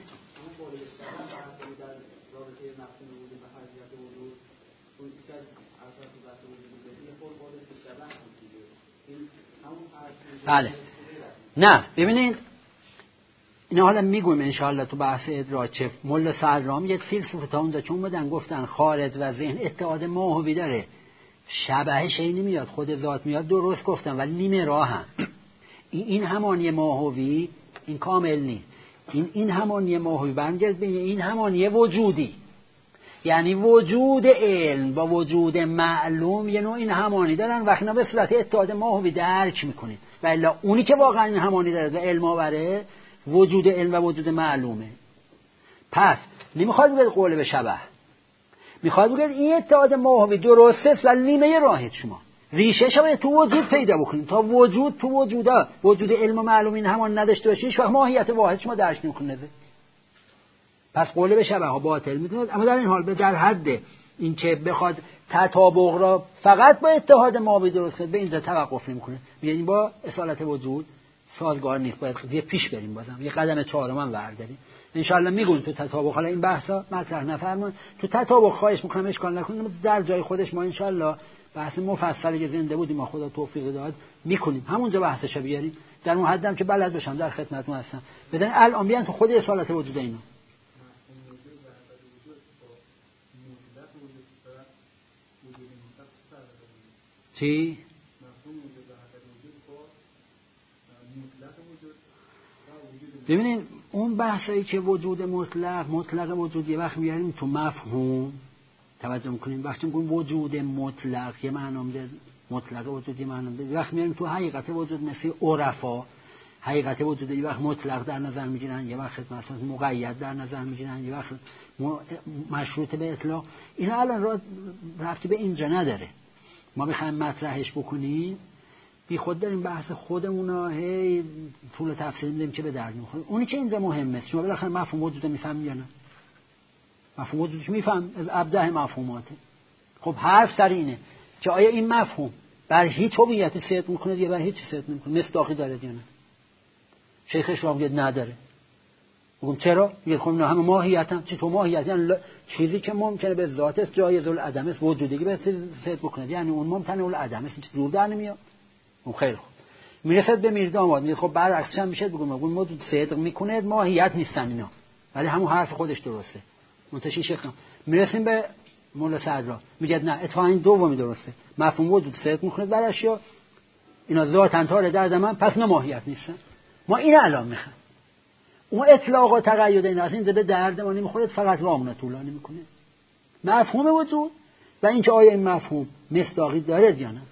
بله نه ببینید اینا حالا میگویم انشاءالله تو بحث ادراک. ملا سرام یک فیلسوف تا اونجا چون بودن گفتن خارج و ذهن اتحاد ماهوی داره، شبه شی نمیاد خود ذات میاد، درست گفتن ولی نیمه راه هم این همانی ماهوی این کامل نیست. این همانی ماهوی برمیگرد به این همانی وجودی، یعنی وجود علم با وجود معلوم یه نوع این همانی دارن وقتی اینا به صورت اتحاد ماهوی درک میکنید و الا اونی که واقعا این همانی داره و علم آوره وجود علم و وجود معلومه. پس نمیخواد بگید قول به شبه، میخواد بگید این اتحاد ماهوی درسته و نیمه راهید شما ریشه شما تو وجود پیدا بکنید تا وجود تو وجود علم و معلوم این همان نداشته باشید شما ماهیت واحد شما درک نمیکنید. پس قول به شبه ها باطل میتونه، اما در این حال در حد این که بخواد تطابق را فقط با اتحاد ماهوی درست کنه به اینجا توقف نمیکنه، یعنی با اصالت وجود سازگار نیست، باید یه پیش بریم، بازم یه قدم چهارم هم برداریم ان شاء الله. میگون تو تطابق، حالا این بحثا مطرح نفرمایید تو تطابق، خواهش میکنم اشکال نکنید، در جای خودش ما ان شاء الله بحث مفصلی که زنده بودیم ما خدا توفیق داد میکنیم، همونجا بحثش بیاریم در اون حدم که بلد باشم در خدمتتون هستم. بدن الان بیان تو خود اصالت وجود اینا چی؟ ببینید اون بحثایی که وجود مطلق وجود یه وقت میاریم تو مفهوم، توجه میکنیم وقتی میگیم وجود مطلق یه معنی میده، مطلق وجود یه معنی میده، وقت میاریم تو حقیقت وجود مثل عرفا حقیقت وجود یه وقت مطلق در نظر میگیرن، یه وقت مثلا مقید در نظر میگیرن، یه وقت مشروط به اطلاق. اینا الان رفتی به اینجا نداره، ما میخوایم مطرحش بکنیم بی خود داریم بحث خودمونا هی طول تفصیل میدیم که به درد میخوره. اونی که اینجا مهمه شما بالاخره مفهوم وجود میفهم یا نه؟ مفهوم وجودش میفهم از ابداع مفهوماته. خب حرف سر اینه که آیا این مفهوم بر هیچ هویتی صدق میکنه یا بر هیچ صدق نمیکنه، مصداقی داره یا نه؟ شیخ اشراق نداره. میگم چرا؟ میگه خب نه همه ماهیتن. چی تو ماهیت؟ یعنی چیزی که ممکنه به ذات است جایز العدم است وجودی به صدق بکنه، یعنی اون ممتنع العدم است، دور در نمیاد. اون خیلی خوب میرسد به میر داماد میگه خب برعکسش هم میشه بگم اون موجود صدق میکنه ماهیت نیستن اینا، ولی همون حرف خودش درسته. منتشی شیخ میرسیم به مولا صدرا میگه نه اتفاقا این دومی درسته، مفهوم وجود صدق میکنه بر اشیا اینا ذاتن تا در من پس نه ماهیت نیستن. ما این الان میخوام اون اطلاق و تقید این از این به درد ما نمیخوره، فقط رامونه طولانی میکنه مفهوم وجود و اینکه آیا این مفهوم مصداقی داره یا نه.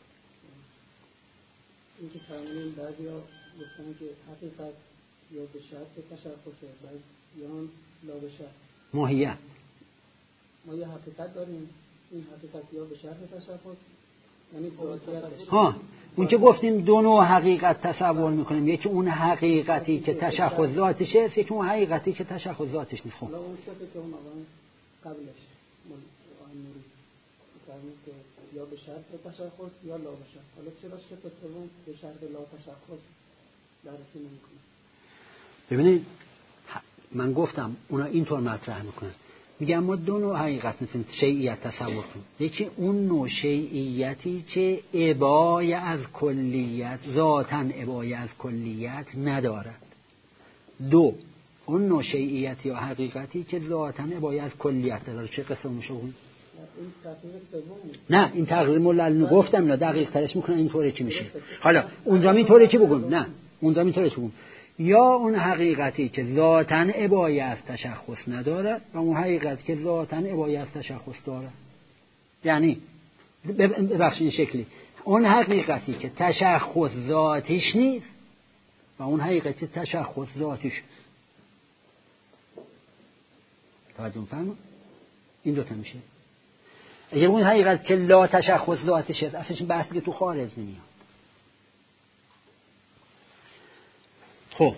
این که فرمودین بعضیا گفتن که حقیقت یا به شرط تشخصه یا لا به شرط ماهیت. ما یه حقیقت داریم، این حقیقت یا به شرط تشخص یعنی اون که گفتیم دو نوع حقیقت تصور میکنیم، یکی اون حقیقتی که تشخص ذاتشه است، یکی اون حقیقتی که تشخص ذاتش نیست. خب حالا اون شکلی که اون آقای قبلش نوری فرمود که یا به شرط تشخص یا لا به شرط، حالا چرا شکل سوم به شرط لا تشخص درسی نمیکنه؟ ببینید من گفتم اونا اینطور مطرح میکنن، میگم ما دو نوع حقیقت میتونیم شیعیت تصور کنیم، یکی اون نوع شیعیتی که ابای از کلیت ذاتاً ابای از کلیت ندارد، دو اون نوع شیعیت یا حقیقتی که ذاتاً ابای از کلیت داره. چه قسم میشه اون؟ نه این تقریر مولل گفتم نه دقیق ترش میکنن اینطوری چی میشه. حالا اونجا اینطوری چی بگم؟ نه اونجا اینطوری چی بگم؟ یا اون حقیقتی که ذاتاً ابای از تشخص نداره و اون حقیقتی که ذاتاً ابای از تشخص داره. یعنی ببخشید این شکلی اون حقیقتی که تشخص ذاتیش نیست و اون حقیقتی تشخص ذاتیش. توجه می‌فرمایید؟ این دو تا میشه. اگر اون حقیقت که لا تشخص ذاتیش است اصلا این بحثی که تو خارج نمیاد. خب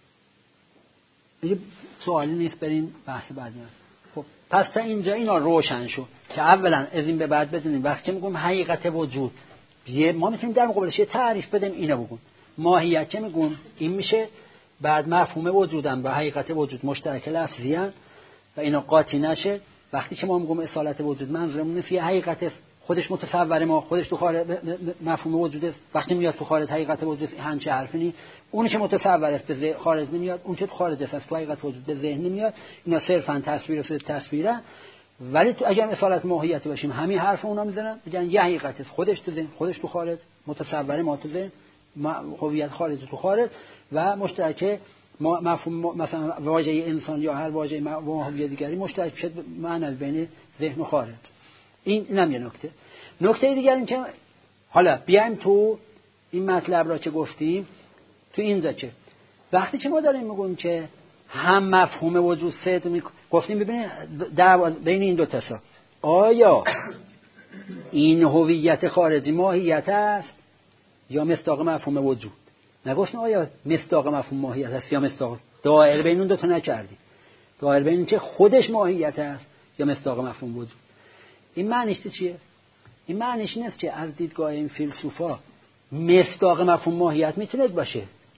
یه سوالی نیست بریم بحث بعدی. خب پس تا اینجا اینا روشن شد که اولا از این به بعد بدونیم وقتی میگم حقیقت وجود ما میتونیم در مقابلش یه تعریف بدیم اینو بگم ماهیت چه میگم این میشه، بعد مفهوم وجودم با حقیقت وجود مشترک لفظی ان و اینا قاطی نشه. وقتی که ما میگم اصالت وجود منظورمون نیست یه حقیقت است خودش متصور ما خودش تو خارج مفهوم وجود است، وقتی میاد تو خارج حقیقت وجود است همچه حرفی نیست. اونی که متصور است به خارج نمیاد، اون که تو خارج است تو حقیقت وجود به ذهن نمیاد. اینا صرفا تصویر است تصویره. ولی تو اگر اصالت ماهیتی باشیم همین حرف اونا میزنن میگن یه حقیقت است خودش تو ذهن خودش تو خارج متصور ما تو ذهن هویت خارج تو خارج و مشترک مفهوم مثلا واژه انسان یا هر واژه ماهیت دیگری مشترک شد معنی بین ذهن و خارج. اینم یه نکته دیگر این که حالا بیایم تو این مطلب را که گفتیم تو اینجا که وقتی که ما داریم میگیم که هم مفهوم وجود صدق گفتیم ببینید بین این دو تا آیا این هویت خارجی ماهیت است یا مصداق مفهوم وجود؟ نگفتیم آیا مصداق مفهوم ماهیت است یا مصداق، دایره بین اون دو تا نکردیم، دایره بین این که خودش ماهیت است یا مصداق مفهوم وجود. این معنیش چیه؟ این معنیش این است که از دیدگاه این فیلسوفا مصداق مفهوم ماهیت میتونه باشه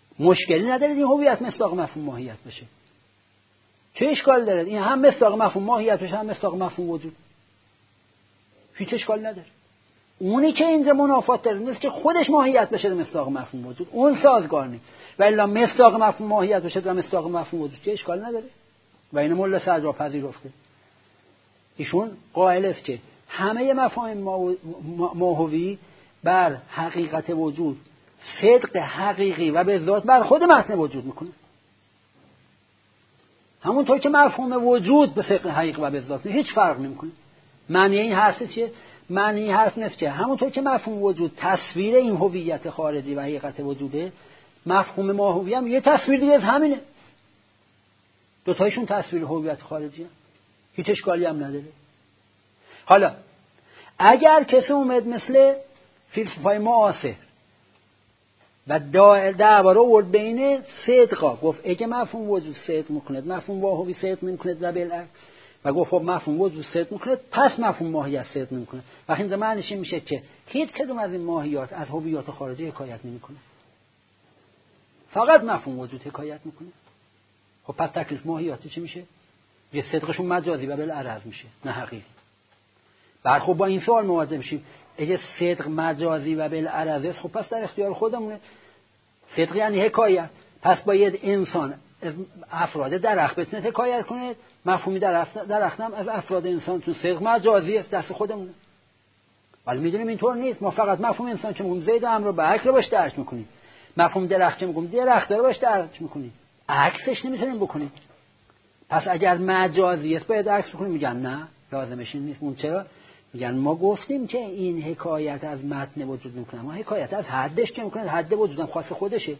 مشکلی نداره این هویت مصداق مفهوم ماهیت بشه. چه اشکال داره؟ این هم مصداق مفهوم ماهیت بشه، هم مصداق مفهوم وجود. هیچ اشکال نداره. اونی که اینجا منافات داره نیست که خودش ماهیت بشه مصداق مفهوم وجود، اون سازگار نیست. و الا مصداق مفهوم ماهیت بشه و مصداق مفهوم وجود، چه اشکال نداره. و این ملا صدرا پذیرفته. ایشون قائل است که همه مفاهیم ماهوی بر حقیقت وجود صدق حقیقی و به ذات بر خود متن وجود میکنه. همونطور که مفهوم وجود به صدق حقیقی و به ذات هیچ فرق نمیکنه. معنی این حرف چیه؟ معنی این حرف نیست که همونطور که مفهوم وجود تصویر این هویت خارجی و حقیقت وجوده، مفهوم ماهوی هم یه تصویر دیگه از همینه. دو تایشون تصویر هویت خارجی هم. هیچ اشکالی هم نداره. حالا اگر کسی اومد مثل فیلسوفای معاصر و دعوا رو آورد بین صدقا، گفت اگه مفهوم وجود صدق میکنه مفهوم ماهوی صدق نمیکنه و بالعکس، و گفت خب مفهوم وجود صدق میکنه پس مفهوم ماهیت صدق نمیکنه. وقتی اینجا معنیش این میشه که هیچ کدوم از این ماهیات از هویت خارجی حکایت نمیکنه، فقط مفهوم وجود حکایت میکنه. خب پس تکلیف ماهیاتی چی میشه؟ یه صدقشون مجازی و بالعرض میشه، نه حقیقی. بعد خب با این سوال مواجه میشیم، اگه صدق مجازی و بالعرض است، خب پس در اختیار خودمونه. صدق یعنی حکایت، پس باید انسان افراد درخت بتونه حکایت کنه. مفهومی درخت هم از افراد انسان، چون صدق مجازی است، دست خودمونه. ولی میدونیم اینطور نیست. ما فقط مفهوم انسان که میگیم زید امر رو به عکس رو باش درک میکنیم، مفهوم درخت که میگیم درخت رو باش درک میکنیم، عکسش نمیتونیم بکنیم. پس اگر مجازی است باید عکس بکنیم. میگن نه لازمش این نیست. اون چرا؟ میگن ما گفتیم که این حکایت از متن وجود میکنه، ما حکایت از حدش که میکنه، حد وجودم خاص خودشه.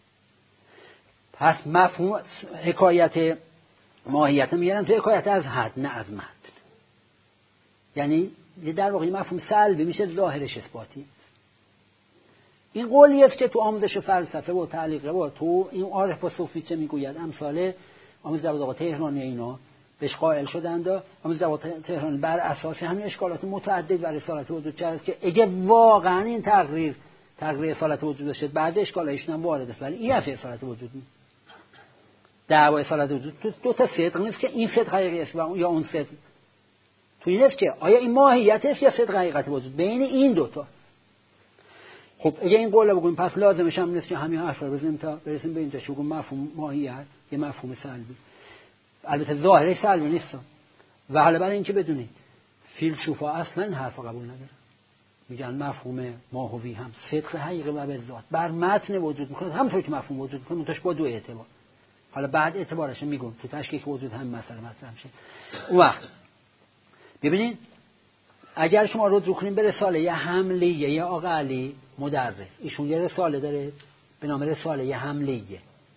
پس مفهوم حکایت ماهیت میارن تو حکایت از حد، نه از متن. یعنی در واقع مفهوم سلبی میشه، ظاهرش اثباتی. این قولی است که تو آموزش فلسفه و تعلیقه و تو این عارف و صوفی چه میگوید، امثال آموزش آقا تهرانی اینا بهش قائل شدند. آموزش آقا تهرانی بر اساس همین اشکالات متعدد و رسالت وجود چرست که اگه واقعا این تقریر رسالت وجود داشت، بعد اشکالایش هم وارد است، ولی این از رسالت وجود نیست. دعوای رسالت وجود دو تا صدق نیست که این صدق حقیقی است و یا اون صدق. تو این است که آیا این ماهیت است یا صدق حقیقت وجود، بین این دوتا. خب اگه این قول رو بگویم پس لازمش هم نیست که همین حرف رو بزنیم تا برسیم به اینجا که بگیم مفهوم ماهیت یه مفهوم سلبی. البته ظاهرش سلبی نیست. و حالا برای اینکه بدونید فیلسوفا اصلا حرف قبول نداره. میگن مفهوم ماهوی هم صدق حقیقی و به ذات بر متن وجود میکنه، همونطور که مفهوم وجود میکنه، منتش با دو اعتبار. حالا بعد اعتبارش میگم تو تشکیک وجود هم مسئله مطرح میشه. اون وقت ببینید اگر شما رجوع کنیم به رساله حملیه آقا علی مدرس، ایشون یه رساله داره به نام رساله حملیه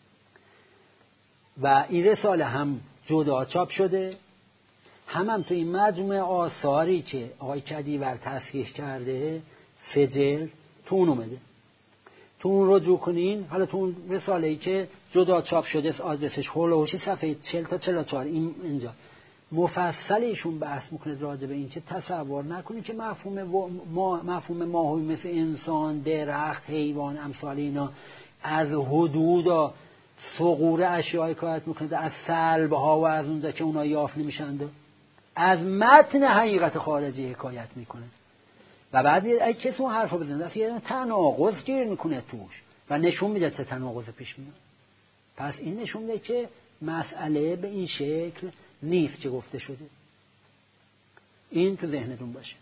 و این رساله هم جدا چاپ شده، هم تو این مجموعه آثاری که آقای کدیور تصحیح کرده 3 جلد تو اون اومده. تو اون رجوع کنین. حالا تو اون رساله‌ای که جدا چاپ شده آدرسش هولوشی صفحه 40 تا 44 اینجا مفصل ایشون بحث میکنه راجع به این که تصور نکنید که مفهوم ماهوی مثل انسان، درخت، حیوان، امثال اینا از حدود و ثغور اشیاء حکایت میکنه، از سلب‌ها و از اونجا که اونا یافت نمیشند، از متن حقیقت خارجی حکایت میکنه. و بعد اگه کسی اون حرفو بزنه دست یه تناقض گیر میکنه توش و نشون میده چه تناقض پیش میاد. پس این نشون میده که مسئله به این شکل نیست که گفته شده. این تو ذهنتون باشه.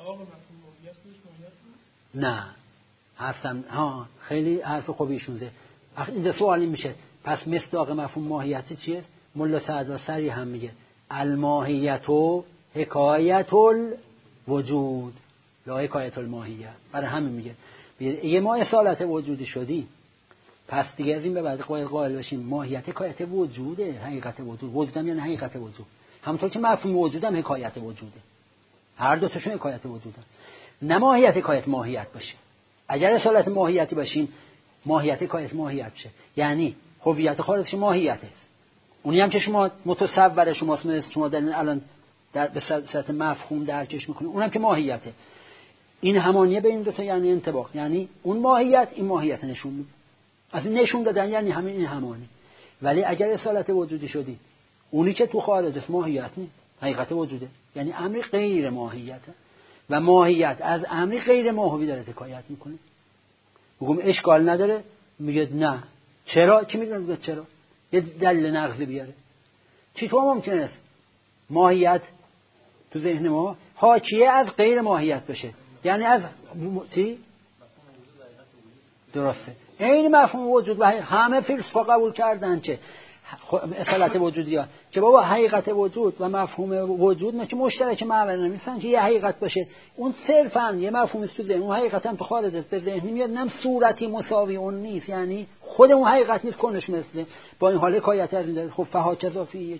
نه حرفم خیلی حرف خوبی شده. اینجا سوالی میشه پس مصداق مفهوم ماهیتی چیه؟ ملا سعد سری هم میگه الماهیت و حکایت الوجود لا حکایت الماهیت. برای همین میگه یه ما اصالت وجودی شدی، پس دیگه از این به بعد قائل بشیم ماهیت حکایت وجوده، حقیقت وجود. وجودم یعنی حقیقت وجود، همونطور که مفهوم وجودم حکایت وجوده. هر دو تاشون حکایت وجوده. نه ماهیت حکایت ماهیت باشه. اگر اصالت ماهیتی باشیم ماهیت حکایت ماهیت شه، یعنی هویت خارجی ماهیت است. اونی هم که شما متصور شما در الان به صورت مفهوم درکش میکنید، اونم که ماهیته. این همانیه بین دو تا یعنی انطباق، یعنی اون ماهیت این ماهیت نشون میده. از این نشون دادن یعنی همین این همانی. ولی اگر اصالت وجودی شدی، اونی که تو خارج است ماهیت نیست، حقیقت وجوده، یعنی امری غیر ماهیته و ماهیت از امری غیر ماهوی داره حکایت میکنه. بگم اشکال نداره، میگه نه. چرا؟ کی میدونه چرا؟ یه دلیل نقضی بیاره. چطور ممکنه است ماهیت تو ذهن ما حاکیه از غیر ماهیت بشه؟ یعنی از چی؟ درسته. این مفهوم وجود و همه فیلسوفا قبول کردن که اصالت وجودی ها که بابا حقیقت وجود و مفهوم وجود نه که مشترک معبر نمیستن که یه حقیقت باشه. اون صرفا یه مفهوم است تو ذهن، اون حقیقت هم تو خارج است به ذهن میاد، نم صورتی مساوی اون نیست، یعنی خود اون حقیقت نیست کنش مثل با این حال حکایت از این داره. خب فهاکذا فی یک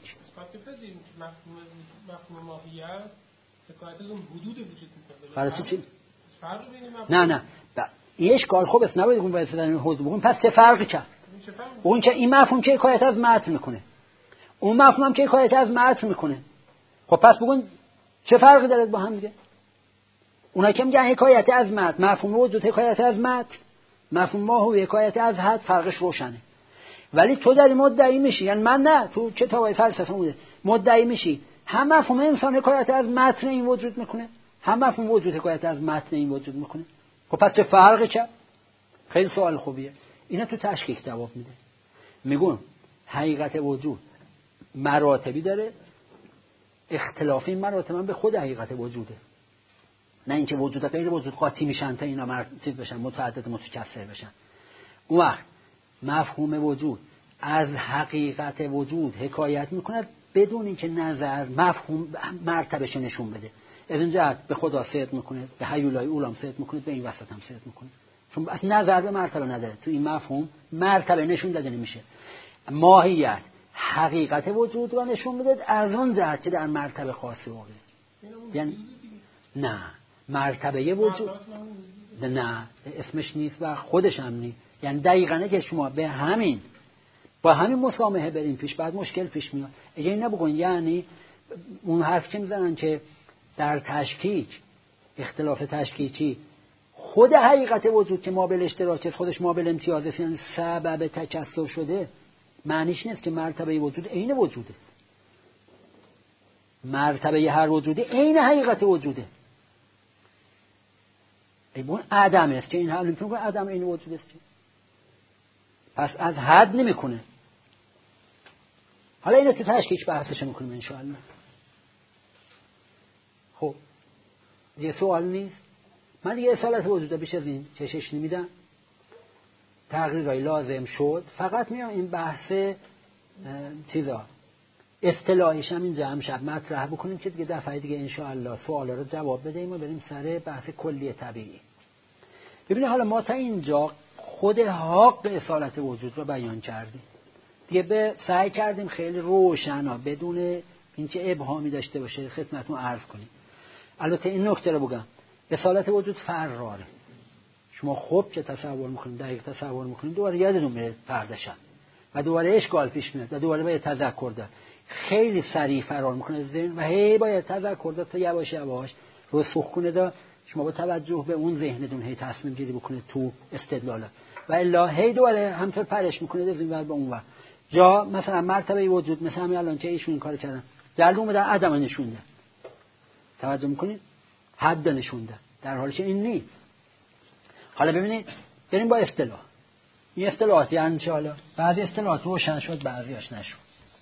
مفهوم ماهیت حکایت از اون حدود وجود میکنه. چی؟ نه این اشکال خوب است، نباید اون واسه این حدود بگیم. پس چه فرقی کرد؟ اون که این مفهوم که حکایت از متن میکنه، اون مفهوم هم که حکایت از متن میکنه. خب پس بگون چه فرقی داره با هم دیگه؟ اونایی که میگن حکایت از متن، مفهوم وجود حکایت از متن، مفهوم ماهوی حکایت از حد، فرقش روشنه. ولی تو داری مدعی میشی، یعنی من نه، تو کتابای فلسفه بوده مدعی میشی هم مفهوم انسان حکایت از متن این وجود میکنه، هم مفهوم وجود حکایت از متن این وجود میکنه. خب پس چه فرقی کرد؟ خیلی سوال خوبیه. اینا تو تشکیک جواب میده. میگون حقیقت وجود مراتبی داره، اختلاف این مراتب من به خود حقیقت وجوده، نه اینکه وجود غیر وجود قاطی میشن تا اینا چیز بشن، متعدد متکثر بشن. اون وقت مفهوم وجود از حقیقت وجود حکایت میکنه بدون اینکه نظر مفهوم مرتبهش نشون بده. از این جهت به خدا صدق میکنه، به هیولای اولام صدق میکنه، به این وسط هم صدق میکنه، چون از نظر به مرتبه نداره. تو این مفهوم مرتبه نشون داده نمیشه. ماهیت حقیقت وجود رو نشون میده از اون جهت که در مرتبه خاصی واقعه. یعنی نه مرتبه وجود نه اسمش نیست و خودش هم نیست. یعنی دقیقاً که شما به همین با همین مسامحه بریم پیش، بعد مشکل پیش میاد. اگه این نبگن یعنی اون حرف که میزنن که در تشکیک اختلاف تشکیکی خود حقیقت وجود که مابل اشتراک خودش مابل امتیاز است، یعنی سبب تکثر شده، معنیش نیست که مرتبه وجود عین وجوده. مرتبه هر وجودی عین حقیقت وجوده. اون عدم است که این حال میتونه که عدم عین وجود است. پس از حد نمیکنه. حالا اینو تو تشکیک بحثش میکنیم ان شاء الله. خب یه سوال نیست. من دیگه اصالت وجود بیش از این کشش نمیدم. تقریرای لازم شد. فقط میام این بحث چیزا اصطلاحیش هم اینجا امشب مطرح بکنیم که دیگه دفعه دیگه ان شاء الله سوالا رو جواب بدیم و بریم سر بحث کلی طبیعی. ببینید حالا ما تا اینجا خود حق اصالت وجود رو بیان کردیم. دیگه سعی کردیم خیلی روشنا بدون اینکه ابهامی داشته باشه خدمتتون عرض کنیم. البته این نکته رو بگم، اصالت وجود فراره. شما خوب که تصور میکنید، دقیق تصور میکنید، دوباره یادتون میره پردشن و دوباره اشکال پیش میاد و دوباره باید تذکر داد. خیلی سریع فرار میکنه ذهن و هی باید تذکر داد تا یواش یواش رسوخ کنه دا شما با توجه به اون ذهنتون هی تصمیم گیری بکنید تو استدلال و الا هی دوباره همطور پرش میکنید از این ور به اون ور. جا مثلا مرتبه وجود مثلا همین الان که ایشون این کارو کردن جلو اومدن عدم نشونده، توجه میکنید حد نشونده در حالی که این نیست. حالا ببینید بریم با اصطلاح. این اصطلاحات یعنی چه؟ حالا بعضی اصطلاحات روشن شد بعضیاش نشد.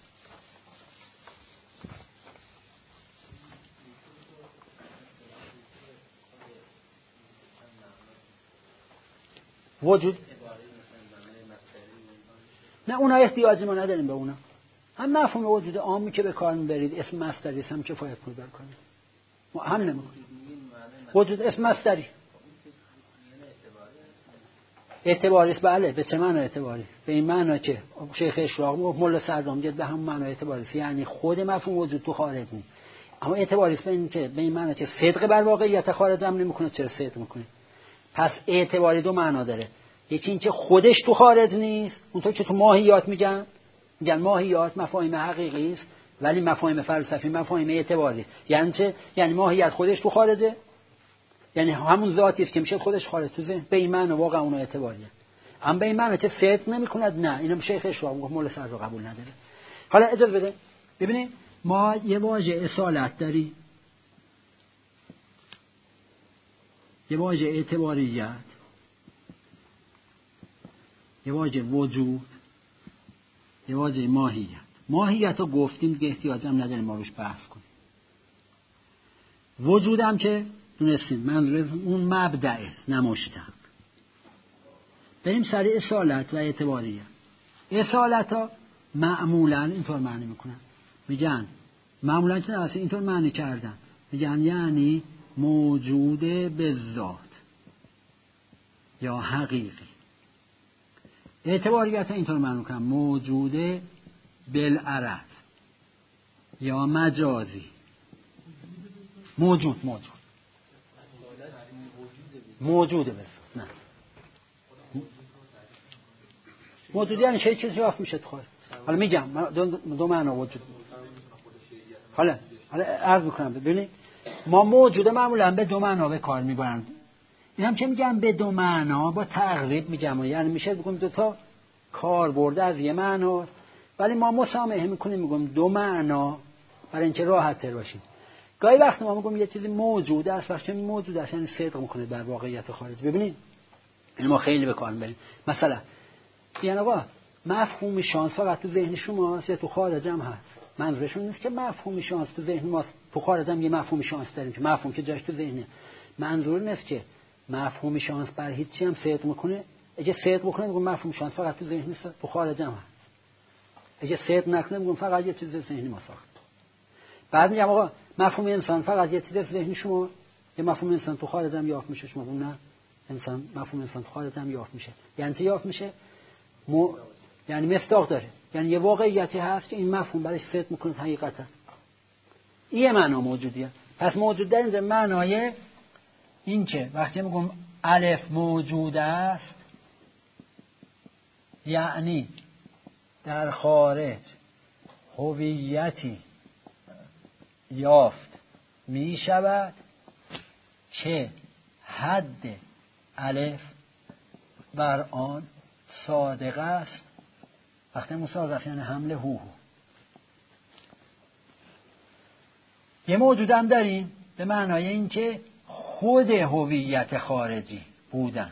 وجود نه اونا احتیاجی ما نداریم به اونا. هم مفهوم وجود عامی که به کار میبرید اسم مصدری هم کفایت کنه بر کنید. ما هم نمی‌کنیم. وجود اسم مصدری اعتباری است. بله به چه معنی اعتباری؟ به این معنی که شیخ اشراق و مولا صدرام گفت به همون معنی اعتباری است، یعنی خود مفهوم وجود تو خارج نیست. اما اعتباری است به این معنی که صدق بر واقعیت خارج هم نمی‌کنه. چرا صدق می‌کنه؟ پس اعتباری دو معنا داره. یکی این که خودش تو خارج نیست، اونطور که تو ماهیات میگن ماهیات مفاهیم حقیقی است ولی مفاهیم فلسفی مفاهیم اعتباری. یعنی چه؟ یعنی ماهیت خودش تو خارجه، یعنی همون ذاتی است که میشه خودش خارج تو ذهن. به این معنی واقعا اون اعتباریه. اما به این معنی که صدق نمی‌کند، نه. اینم شیخ اشراق گفت مولا سر رو قبول نداره. حالا اجازه بده ببینید ما یه واژه اصالت داریم، یه واژه اعتباریت، یه واژه وجود، یه واژه ماهیت. ماهیت رو گفتیم که احتیاج هم نداریم ما روش بحث کنیم. وجود هم که دونستیم منظور اون مبدأه نماشتم. بریم سر اصالت و اعتباریت. اصالت ها معمولا اینطور معنی میکنن، میگن معمولا چه اصلا اینطور معنی کردن، میگن یعنی موجود به ذات یا حقیقی. اعتباریت اینطور معنی میکنن موجود بالعرض یا مجازی. موجوده به ذات. نه موجود یعنی چیزی یافت میشه تو خارج. حالا میگم دو معنا وجود. حالا عرض میکنم ببینید ما موجوده معمولا به دو معنا به کار میبرند. این هم که میگم به دو معنا با تقریب میگم، یعنی میشه بگم دو تا کار برده از یه معنا، ولی ما مسامحه میکنیم میگم دو معنا برای اینکه راحت تر باشیم. گاهی وقت ما میگم یه چیزی موجود است، وقتی موجود است یعنی صدق میکنه در واقعیت خارج. ببینید این ما خیلی به کار میبریم. مثلا یعنی آقا مفهوم شانس فقط تو ذهن شماست یا تو خارج هم هست؟ منظورشون نیست که مفهوم شانس تو ذهن ماست، تو خارج هم یه مفهوم شانس داریم که مفهوم که جاش تو ذهنه. منظور نیست که مفهوم شانس بر هیچ چی هم صدق میکنه. اگه صدق بکنه میگم مفهوم شانس فقط تو ذهن نیست، تو خارج هم هست. اگه صدق نکنه میگم فقط یه چیز ذهنی ما ساخت. بعد میگم آقا مفهوم انسان فقط یه چیز ذهنی شما، یه مفهوم انسان تو خارج هم یافت میشه. شما میگم نه، انسان مفهوم انسان تو خارج هم یافت میشه. یعنی چی یافت میشه؟ یعنی مصداق داره، یعنی یه واقعیتی هست که این مفهوم برایش صدق میکنه حقیقتا. این معنا موجودیه. پس موجود در این معنای این که وقتی میگم الف موجود است یعنی در خارج هویتی یافت می شود که حد الف بر آن صادق است. وقتی مصادق یعنی حمل هو. یه موجود هم داریم به معنای این که خود هویت خارجی بودن.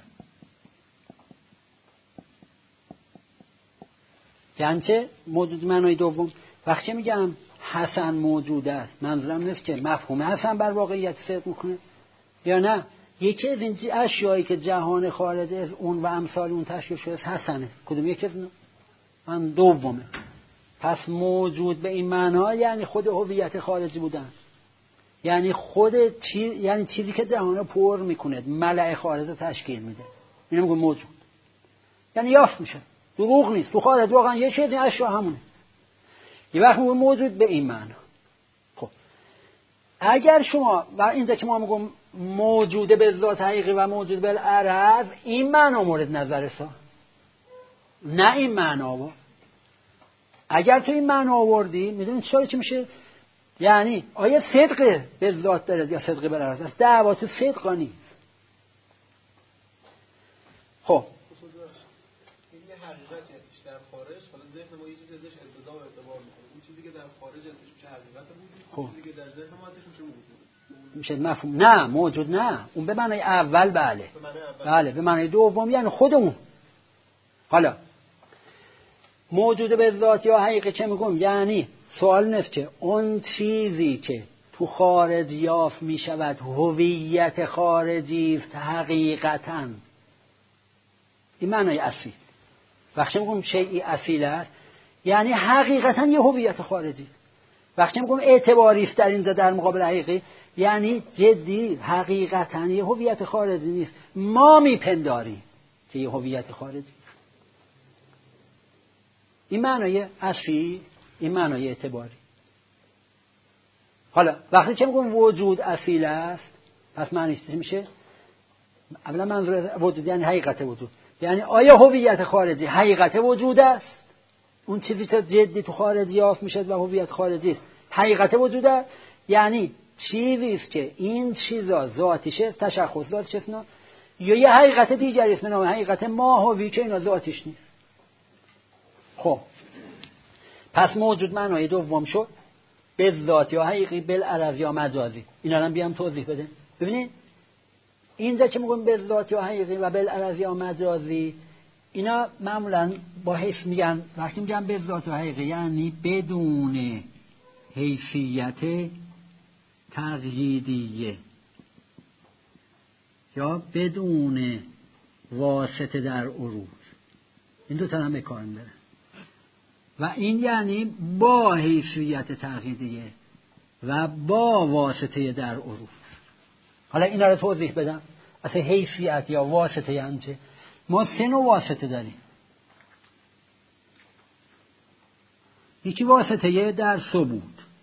یعنی چه؟ موجود معنای دوم وقتی میگم حسن موجود است منظورم نیست که مفهوم حسن بر واقعیت صدق میکنه یا نه، یکی از این اشیایی که جهان خارج از اون و امثال اون تشکیل شده است حسنه. کدوم یکی از اون؟ من دومه. پس موجود به این معنا یعنی خود هویت خارجی بودن، یعنی خود یعنی چیزی که جهان رو پر میکنه، ملأ خارج رو تشکیل میده. اینو میگم موجود، یعنی یافت میشه، دروغ نیست. تو خارج واقعا یه چیزی اشیا همونه. یه وقت میگم موجود به این معنا. خب اگر شما و اینجا که ما میگم موجود به ذات حقیقی و موجود به العرض، این معنا مورد نظرسا، نه این معنا با. اگر تو این معنا آوردی میدونید چی میشه؟ یعنی آیا صدق به ذات داره یا صدق به العرض است؟ دعوا تو صدق نیست. خب این یه حقیقتی در خارج، حالا ذهن ما یه چیزی ازش ابتدا و اعتبار میکنه. اون چیزی که در خارج ازش میشه حقیقت بود، چیزی که در ذهن ما ازش میشه موجود. میشه مفهوم. نه موجود نه، اون به معنای اول بله. بله به معنای دوم یعنی خودمون. حالا موجود به ذات یا حقیقی که میگم یعنی سوال نیست که اون چیزی که تو خارج یافت میشود هویت خارجی است حقیقتاً. این معنای اصلی. وقتی میگم شیئی اصیل است یعنی حقیقتاً یه هویت خارجی. وقتی میگم اعتباری است در اینجا در مقابل حقیقی یعنی جدی حقیقتاً یه هویت خارجی نیست، ما میپنداریم که یه هویت خارجی. این معنای اصلی، این معنای اعتباری. حالا وقتی که میگم وجود اصیل است پس معنیش چی میشه؟ اولا منظور وجود یعنی حقیقت وجود، یعنی آیا هویت خارجی حقیقت وجود است؟ اون چیزی که جدی تو خارج یافت میشه و هویت خارجی است حقیقت وجود است، یعنی چیزی است که این چیزا ذاتیشه، تشخص ذاتیشه، یا یه حقیقت دیگری است به نام حقیقت ماهوی که اینا ذاتش نیست. خب پس موجود معنای دوم شد به ذات یا حقیقی، بالعرض یا مجازی. اینا رو بیام توضیح بده. ببینید اینجا که میگم به ذات یا حقیقی و بالعرض یا مجازی، اینا معمولا با حیث میگن، وقتی میگن به ذات و حقیقی یعنی بدون حیثیت تقییدیه یا بدون واسطه در عروض. این دو تا هم به کار میبرن و این یعنی با حیثیت تقییدیه و با واسطه در عروض. حالا اینا رو توضیح بدم. اصلا حیثیت یا واسطه یعنی چه؟ ما سه نوع واسطه داریم. یکی واسطه در ثبوت،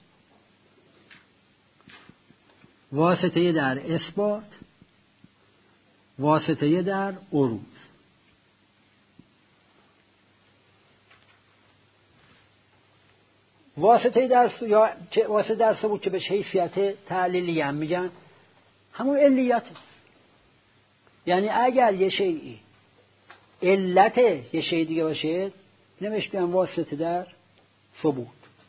واسطه در اثبات، واسطه در عروض. واسطه در یا واسطه در ثبوت که بهش حیثیت تعلیلی هم میگن، همون علیت. یعنی اگر یه شیئی علت یه شیء دیگه باشه نمیشه بیان واسطه در ثبوت.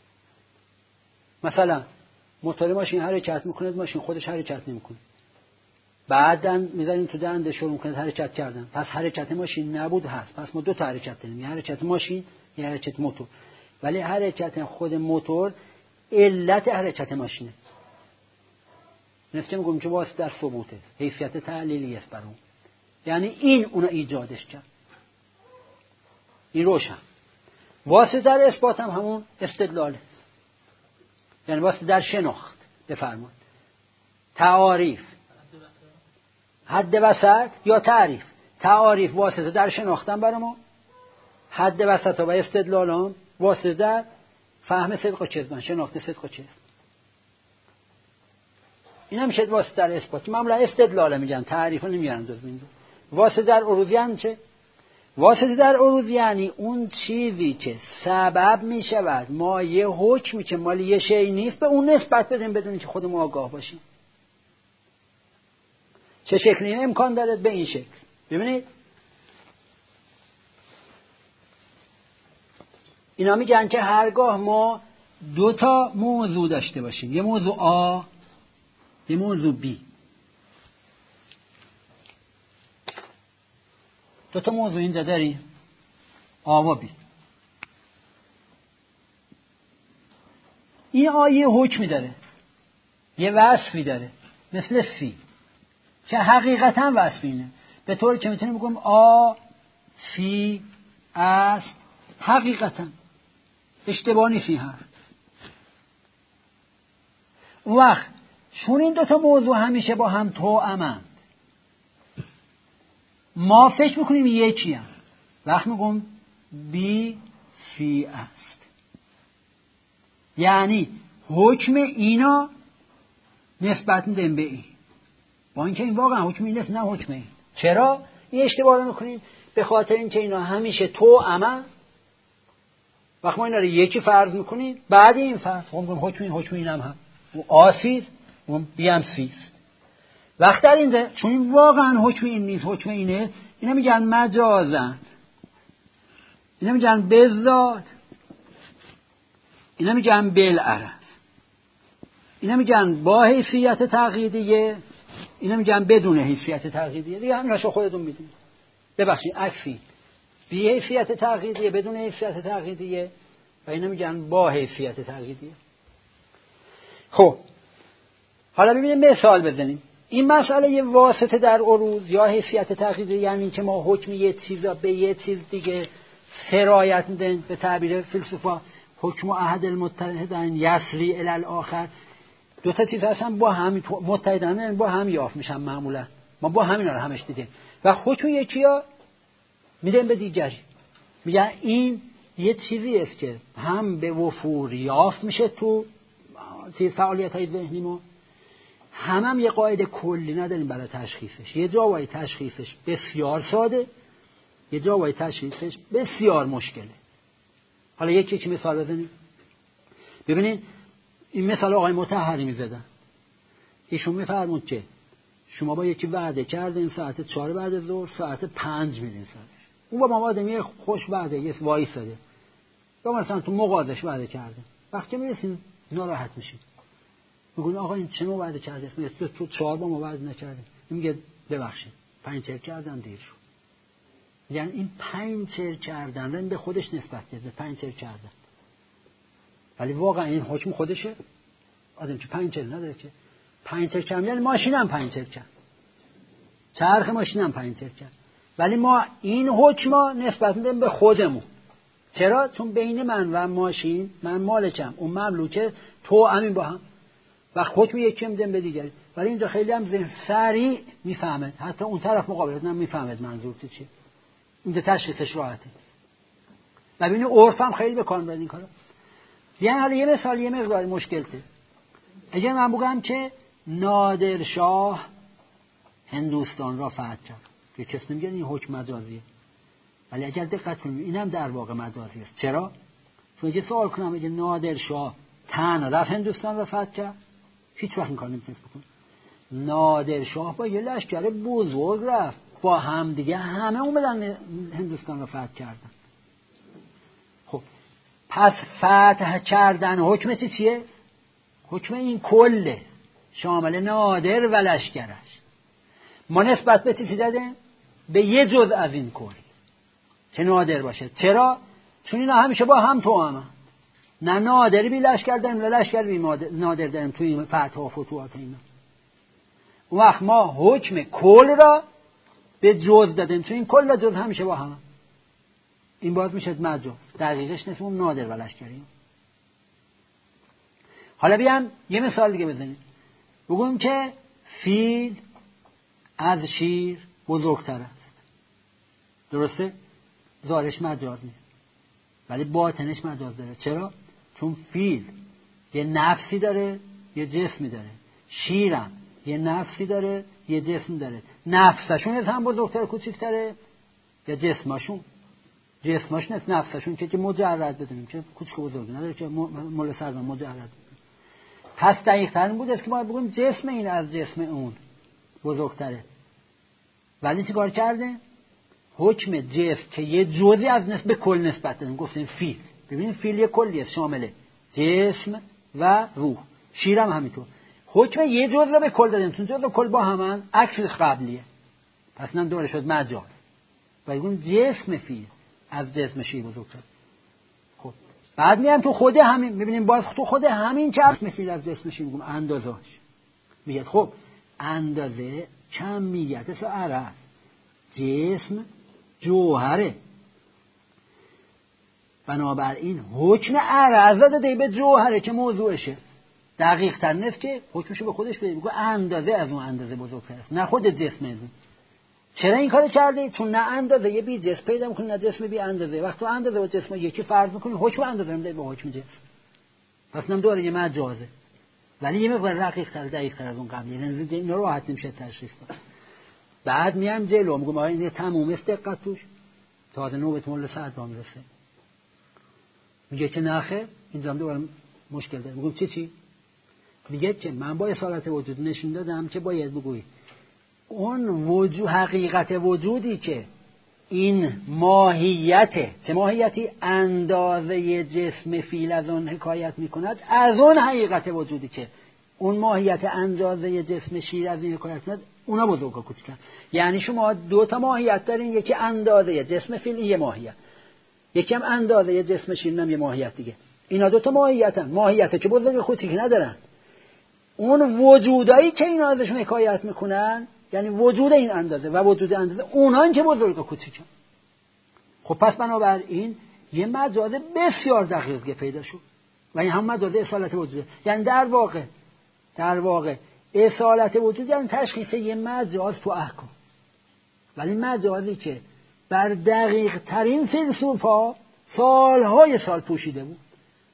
مثلا موتور ماشین حرکت میکنه، ماشین خودش حرکت نمیکنه، بعداً میذاریم تو دنده شروع میکنه حرکت کردن، پس حرکت ماشین نبود هست. پس ما دو تا حرکت داریم، یه حرکت ماشین یه حرکت موتور. ولی حرکت خود موتور علت حرکت ماشینه. نسبت میگم که واسطه در ثبوته، حیثیت تعلیلی است برام. یعنی این اون ایجادش کرد. این روشن. واسطه در اثبات هم همون استدلاله. یعنی واسطه در شناخت. بفرمایید تعاریف، حد وسط یا تعریف. تعاریف واسطه در شناختن برای ما، حد وسط و استدلال هم واسطه در فهم صدق و کذب، شناخت صدق و کذب. این هم میشه واسطه در اثبات. معمولا استدلال میگن، تعریف نمیگن. واسطه در عروض یعنی چه؟ واسطه در عروض یعنی اون چیزی که سبب میشود ما یه حکمی که مال یه شی نیست به اون نسبت بدیم بدون که خودمون آگاه باشیم. چه شکلی امکان داره؟ به این شکل. ببینید اینا میگن که هرگاه ما دو تا موضوع داشته باشیم، یه موضوع A یه موضوع B، دو تا موضوع اینجا داریم A و B. این A یه حکمی داره، یه وصفی داره مثل C که حقیقتا وصف اینه، به طوری که میتونیم بگم A C است حقیقتا. اشتباه نیست این حرف. اون وقت چون این دوتا موضوع همیشه با هم توأمند، ما فکر میکنیم یکی هم. وقت میگم B C است، یعنی حکم اینا نسبت میدیم به این، با اینکه این واقعا حکم این نیست، نه حکم این. چرا این اشتباه رو میکنیم؟ به خاطر اینکه اینا همیشه توأمند. وقت ما اینا رو یکی فرض میکنیم، بعد این فرض حکم این هم اون آسیز اون بیم سیست. وقت در اینجا چون این واقعا حکم این نیست، حکم اینه، اینا میگن مجازن، اینا میگن بذات، اینا میگن بالعرض، اینا میگن با حیثیت تقییدیه، اینا میگن بدون حیثیت تقییدیه. دیگه همیناشو خودتون میدونید. ببخشید عکسی، بی حیثیت تقییدیه، بدون حیثیت تقییدیه، و اینا میگن با حیثیت تقییدیه. خب حالا ببینیم مثال بزنیم. این مسئله یه واسطه در عروض یا حیثیت تقییدیه یعنی که ما حکم یه چیز را به یه چیز دیگه سرایت میدن. به تعبیر فیلسوفا حکم احد المتحدین یسری الی الاخر. دو تا چیز هستن با هم متحدن، با هم یافت میشن. معمولا ما با همینا رو همش دیدیم و حکم یکی‌ها میدن به دیگری. میگن این یه چیزی است که هم به وفور یافت میشه تو فعالیت‌های ذهنی ما، هم یه قاعده کلی نداریم برای تشخیصش. یه جاهای تشخیصش بسیار ساده، یه جاهای تشخیصش بسیار مشکله. حالا یکی مثال بزنیم. ببینید این مثال آقای مطهری می‌زدن. ایشون می‌فرمود که شما با یکی وعده کردین ساعت 4 بعد از ظهر، ساعت 5 میرین سرش. اون با آدمی خوش وعده یه وایساده. یا مثلا تو مغازش وعده کرده. وقتی میرسین ناراحت میشید. میگن آقا این چه وعده کرده؟ تو 4 با ما وعده نکردی. میگه ببخشید. 5 چرک کردن دیر شد. یعنی این 5 چرک کردن به خودش نسبت میده. 5 چرک کردن. ولی واقعا این حکم خودشه. آدم که 5 چرک نداره که 5 چرک کردن، یعنی ماشینم 5 چرک کرد. چرخ ماشینم 5 چرک کرد. ولی ما این حکم نسبت میدیم به خودمون. چرا؟ چون بین من و ماشین، من مالکم، اون مملوکه، تو همین با هم و حکم یکی میدیم به دیگری. ولی اینجا خیلی هم ذهن سریع میفهمه، حتی اون طرف مقابلت هم میفهمه منظور تو چیه. اینجا تشخیصش راحته. و ببین عرف هم خیلی بکن برد این کارا. یعنی حالا یه مثال یه مقدار مشکل ته. اگه من بگم که نادرشاه هندوستان را فتح کرد، که کسی نمیگه این حکم مجازیه. ولی اگر دقت کنیم اینم در واقع مجازی است. چرا؟ چون اگه سوال کنم اگه نادرشاه تن رفت هندوستان را فتح کرد، هیچ وقت این کار نمیتونست بکنه. نادرشاه با یه لشکر بزرگ رفت، با هم دیگه همه اومدن هندوستان را فتح کردن. خب پس فتح کردن حکم چیه؟ حکم این کله شامل نادر و لشکرش. ما نسبت به چی دادیم؟ به یه جز از این کل که نادر باشه. چرا؟ چون اینا همیشه با هم تو همه. نه نادری بی لشکر داریم نه لشکر بی نادر داریم توی این فتح و فتوحات اینا. اون وقت ما حکم کل را به جز دادیم، چون این کل و جز همیشه با هم. این باز میشه مجاز. دقیقش نیست اون نادر و لشکریم. حالا بیام یه مثال دیگه بزنیم. بگویم که فیل از شیر بزرگتر است. درسته؟ ظاهرش مجاز نیست. ولی باطنش مجاز داره. چرا؟ چون فیل یه نفسی داره یه جسمی داره. شیرم یه نفسی داره یه جسم داره. نفسشون از هم بزرگتر کوچکتره یا جسمشون؟ جسمش نیست، نفسشون که مجرد بدونیم که کوچک و بزرگ نداره که مول سرمان مجرد بدونیم. پس دقیق ترین بود است که ما بگیم جسم این از جسم اون بزرگتره. ولی چی کار کرده؟ حکم جسم که یه جزئی از نسبت کل نسبت دادیم، گفتیم فیل. ببینید فیل یه کلی است شامل جسم و روح. شیرم همینطور. حکم یه جزء رو به کل دادیم، چون جزء کل با همن، عکس قبلیه. پس نم دوره شد مجاز. و بگیم جسم فیل از جسم شیر بزرگتر. خب بعد میام تو خود همین، میبینیم باز تو خود همین که جسم فیل از جسم شیر میگم اندازه‌اش. میگه خب اندازه کمیت سعره، جسم جوهره. بنابراین حکم عرض داده به جوهره که موضوعشه. دقیق تر نیست که حکمشو به خودش بده، بگه اندازه از اون اندازه بزرگتر است، نه خود جسم از اون. چرا این کارو کرده؟ چون نه اندازه یه بی جسم پیدا می‌کنی نه جسم بی اندازه. وقتی تو اندازه و جسم یکی فرض می‌کنی، حکم اندازه رو میده به حکم جسم. پس نم دوره یه مجازه. ولی یه مقدار رقیق‌تر دقیق‌تر از اون قبلی. یعنی اینا رو راحت نمیشه تشخیص داد. بعد میام جلو میگم آقا این تموم است، دقت توش تازه نوبت مول سعد با میرسه. میگه که نخه اینجا دوباره مشکل داره. میگم چی؟ میگه که من با اصالت وجود نشون دادم که باید بگویی اون وجود، حقیقت وجودی که این ماهیته، چه ماهیتی؟ اندازه جسم فیل از اون حکایت میکند، از اون حقیقت وجودی که اون ماهیت اندازه جسم شیر از این حکایت میکند، اونا بزرگ و کوچکن. یعنی شما دو تا ماهیت دارین، یکی اندازه جسم فیل یه ماهیت، یکی هم اندازه جسم شیر نم یه ماهیت دیگه. اینا دو تا ماهیتن، ماهیت که بزرگ و کوچیک ندارن. اون وجودایی که اینا ازشون حکایت میکنن یعنی وجود این اندازه و وجود اندازه اونان که بزرگ و کوچیکن. خب پس بنابراین یه مجاز بسیار دقیق پیدا شد و این هم مجاز اصالت وجوده. یعنی در واقع اصالت وجود یعنی تشخیص یه مجاز تو احکام. ولی مجازی که بر دقیق ترین فیلسوفا سالهای سال پوشیده بود.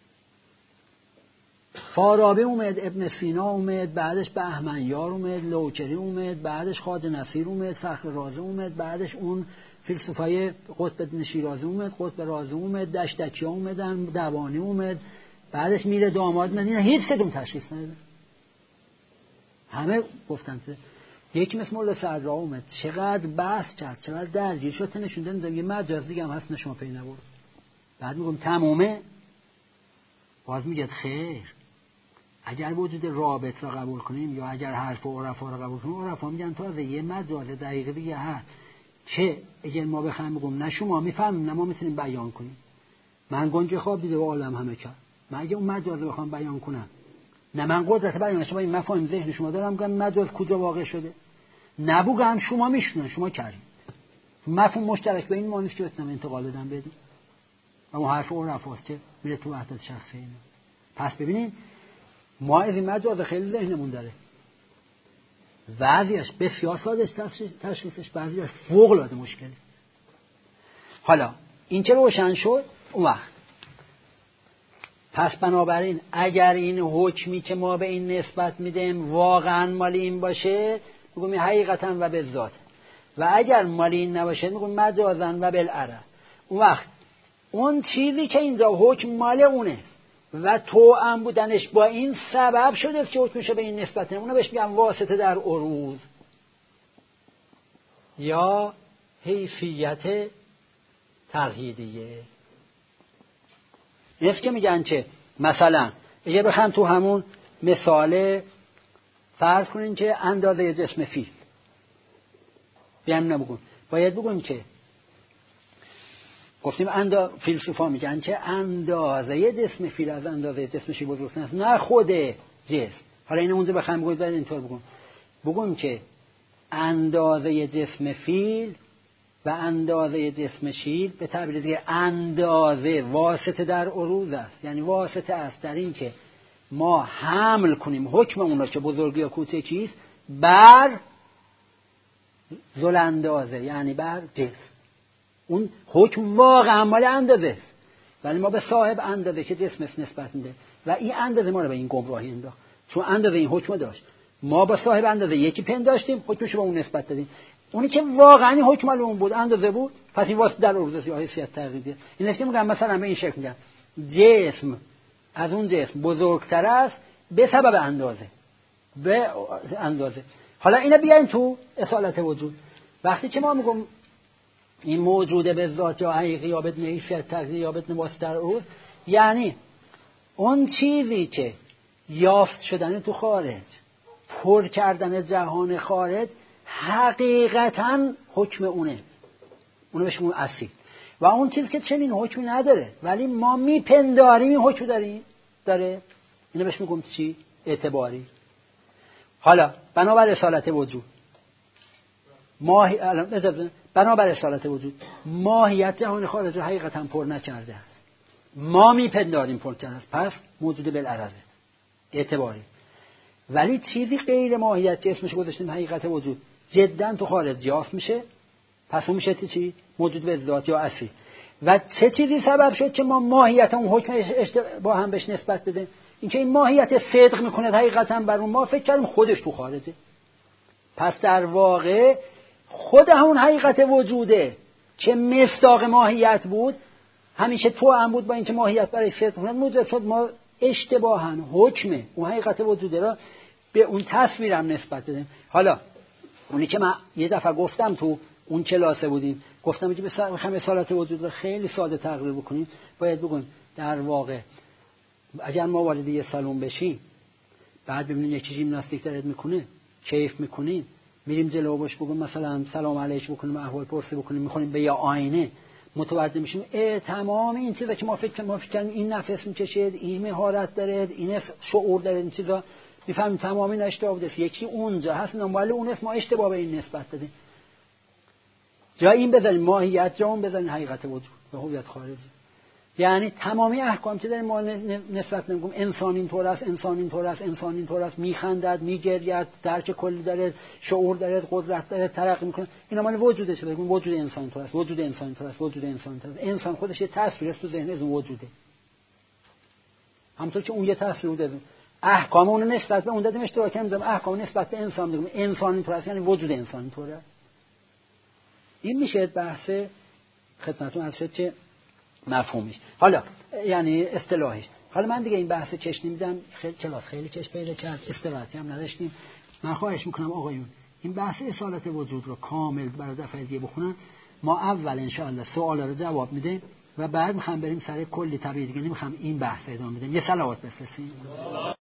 فارابی اومد، ابن سینا اومد، بعدش بهمنیار اومد، لوکری اومد، بعدش خواجه نصیر اومد، فخر رازی اومد، بعدش اون فیلسوفای قطب شیرازی اومد، قطب رازی اومد، دشتکیا اومدن، دوانی اومد، بعدش میره داماد اومد. اینا هیچ کدوم تشخیص ندادن. همه گفتن یکی مثل مولا صدرا اومد چقدر بحث کرد، چقدر درگیر شد تا نشون داد یه مجاز دیگه هم هست شما پی نبرد. بعد میگم تمومه، باز میگه خیر اگر وجود رابط را قبول کنیم یا اگر حرف عرفا را قبول کنیم، عرفا میگن تازه یه مجاز دقیقه دیگه هست که اگر ما بخوایم بگم نه شما میفهمیم نه ما میتونیم بیان کنیم. من گنج خواب دیده و عالم همه کرد، من اگه اون مجاز رو بخوام بیان کنم نه من قدرت بیانش با این مفاهیم ذهن شما دارم، میگم مجاز کجا واقع شده، نبوگم شما میشنن شما کردید مفهوم مشترک بین ما نیست که بتونم انتقال بدم بدیم. اما حرف عرفاست که میره تو وحدت شخصی اینا. پس ببینید ما از این مجاز خیلی ذهنمون داره، بعضیش بسیار ساده تشخیصش، بعضیش فوق العاده مشکله. حالا این که روشن شد اون وقت پس بنابراین اگر این حکمی که ما به این نسبت میدیم واقعا مال این باشه میگم حقیقتا و به ذات، و اگر مال این نباشه میگم مجازا و بالعرض. اون وقت اون چیزی که اینجا حکم مال اونه و توأم بودنش با این سبب شده که حکمش به این نسبت اونو بهش میگن واسطه در عروض یا حیثیت تقییدیه. نیست که میگن چه مثلا اگه بخوام تو همون مثال فرض کنین که اندازه جسم فیل بیام نبگم، باید بگم که گفتیم فیلسوفا میگن که اندازه جسم فیل از اندازه جسم شیر بزرگتر است، نه خود جسم. حالا این اونجا بخوام بگم باید اینطور بگم که اندازه جسم فیل و اندازه جسم شیر به تعبیر دیگه اندازه واسطه در عروض است، یعنی واسطه است در این که ما حمل کنیم حکم اون را که بزرگی یا کوچکی است بر ذل اندازه، یعنی بر جسم. اون حکم واقعا مال اندازه است ولی ما به صاحب اندازه که جسم است نسبت میده و این اندازه ما رو به این گمراهی انداخت، چون اندازه این حکم داشت ما با صاحب اندازه یکی پنداشتیم حکمش رو به اون نسبت دادیم، اونی که واقعا حکم مال اون بود اندازه بود، پس این واسه در عروض یا حیثیت تقییدیه. این است که میگم مثلا به این شکل میگم جسم از اون جسم بزرگتر است به سبب اندازه، به اندازه. حالا اینا بیاین تو اصالت وجود. وقتی که ما میگم این موجوده به ذات یا حقیقی یا بدون حیثیت تقییدی یا بدون واسطه در عروض، یعنی اون چیزی که یافت شدن تو خارج، پر کردن جهان خارج حقیقتاً حکم اونه بهش میگن اصیل، و اون چیز که چنین حکمی نداره ولی ما میپنداریم این حکم داره اینو بهش میگم چی؟ اعتباری. حالا بنابر اصالت وجود بنابر اصالت وجود ماهیت جهان خارج رو حقیقتاً پر نکرده است، ما میپنداریم پر کرده است، پس موجود بالعرضه اعتباری. ولی چیزی غیر ماهیت که اسمش گذاشتیم حقیقت وجود جدا تو خارج یافت میشه، پس اون میشه چی؟ موجود به ذات یا اصلی. و چه چیزی سبب شد که ما ماهیت اون حکم با هم بهش نسبت بده؟ اینکه این ماهیت صدق میکنه حقیقتا بر اون ما فکر کردیم خودش تو خارجه، پس در واقع خود همون حقیقت وجوده که مصداق ماهیت بود همیشه تو هم بود با اینکه ماهیت برای صدق کنه موجب شد ما اشتباهاً حکم اون حقیقت وجوده را به اون تصویرم نسبت بدیم. حالا اونی که من یه دفعه گفتم تو اون کلاسه بودیم، گفتم که بخوام اصالت وجود رو خیلی ساده تقریر بکنیم باید بگیم در واقع اگر ما وارد یه سالن بشیم بعد ببینیم یکی ژیمناستیک داره میکنه کیف میکنیم میریم جلو باش بگیم مثلا سلام علیک بکنیم احوال پرسی بکنیم میخونیم به یه آینه متوجه میشیم تمام این چیزا که ما فکر کنیم این نفس میکشید این مهارت داره این شعور داره این چیزا میفهمیم تمام این اشتباه بوده، یکی اونجا هست ولی اون اسم ما اشتباه به این نسبت دادیم. جا این بذاریم ماهیت، جا اون بذاریم حقیقت وجود و هویت خارجی. یعنی تمامی احکام که داریم ما نسبت نمیگیم انسان اینطور است، انسان اینطور است، انسان اینطور است، میخندد، میگرید، درک کلی داره، شعور داره، قدرت داره، ترقی میکنه، اینا مال وجودشه. بگیم وجود انسان اینطور است، وجود انسان اینطور است، وجود انسان اینطور است. انسان خودش یه تصویر است تو ذهن از اون وجوده، همونطور که اون یه تصویر بود از اون احکام اون نسبت به اون دادیم اشتراک میذاریم احکام نسبت به انسان میگیم انسان اینطور است یعنی وجود انسان اینطور است. این میشه بحث خدمتتون عرض شد که مفهومیش، حالا یعنی اصطلاحیش. حالا من دیگه این بحث کش نمیدم، خیلی کلاس خیلی کش پیدا کرد، استراحتی هم نداشتیم. من خواهش میکنم آقایون این بحث اصالت وجود رو کامل برای دفعه دیگه بخونن. ما اول انشاءالله سوالا رو جواب میدیم و بعد میخوام بریم سر کلی طبیعی دیگه، نمیخوام این بحث ادامه بدیم. یه صلوات بفرستیم.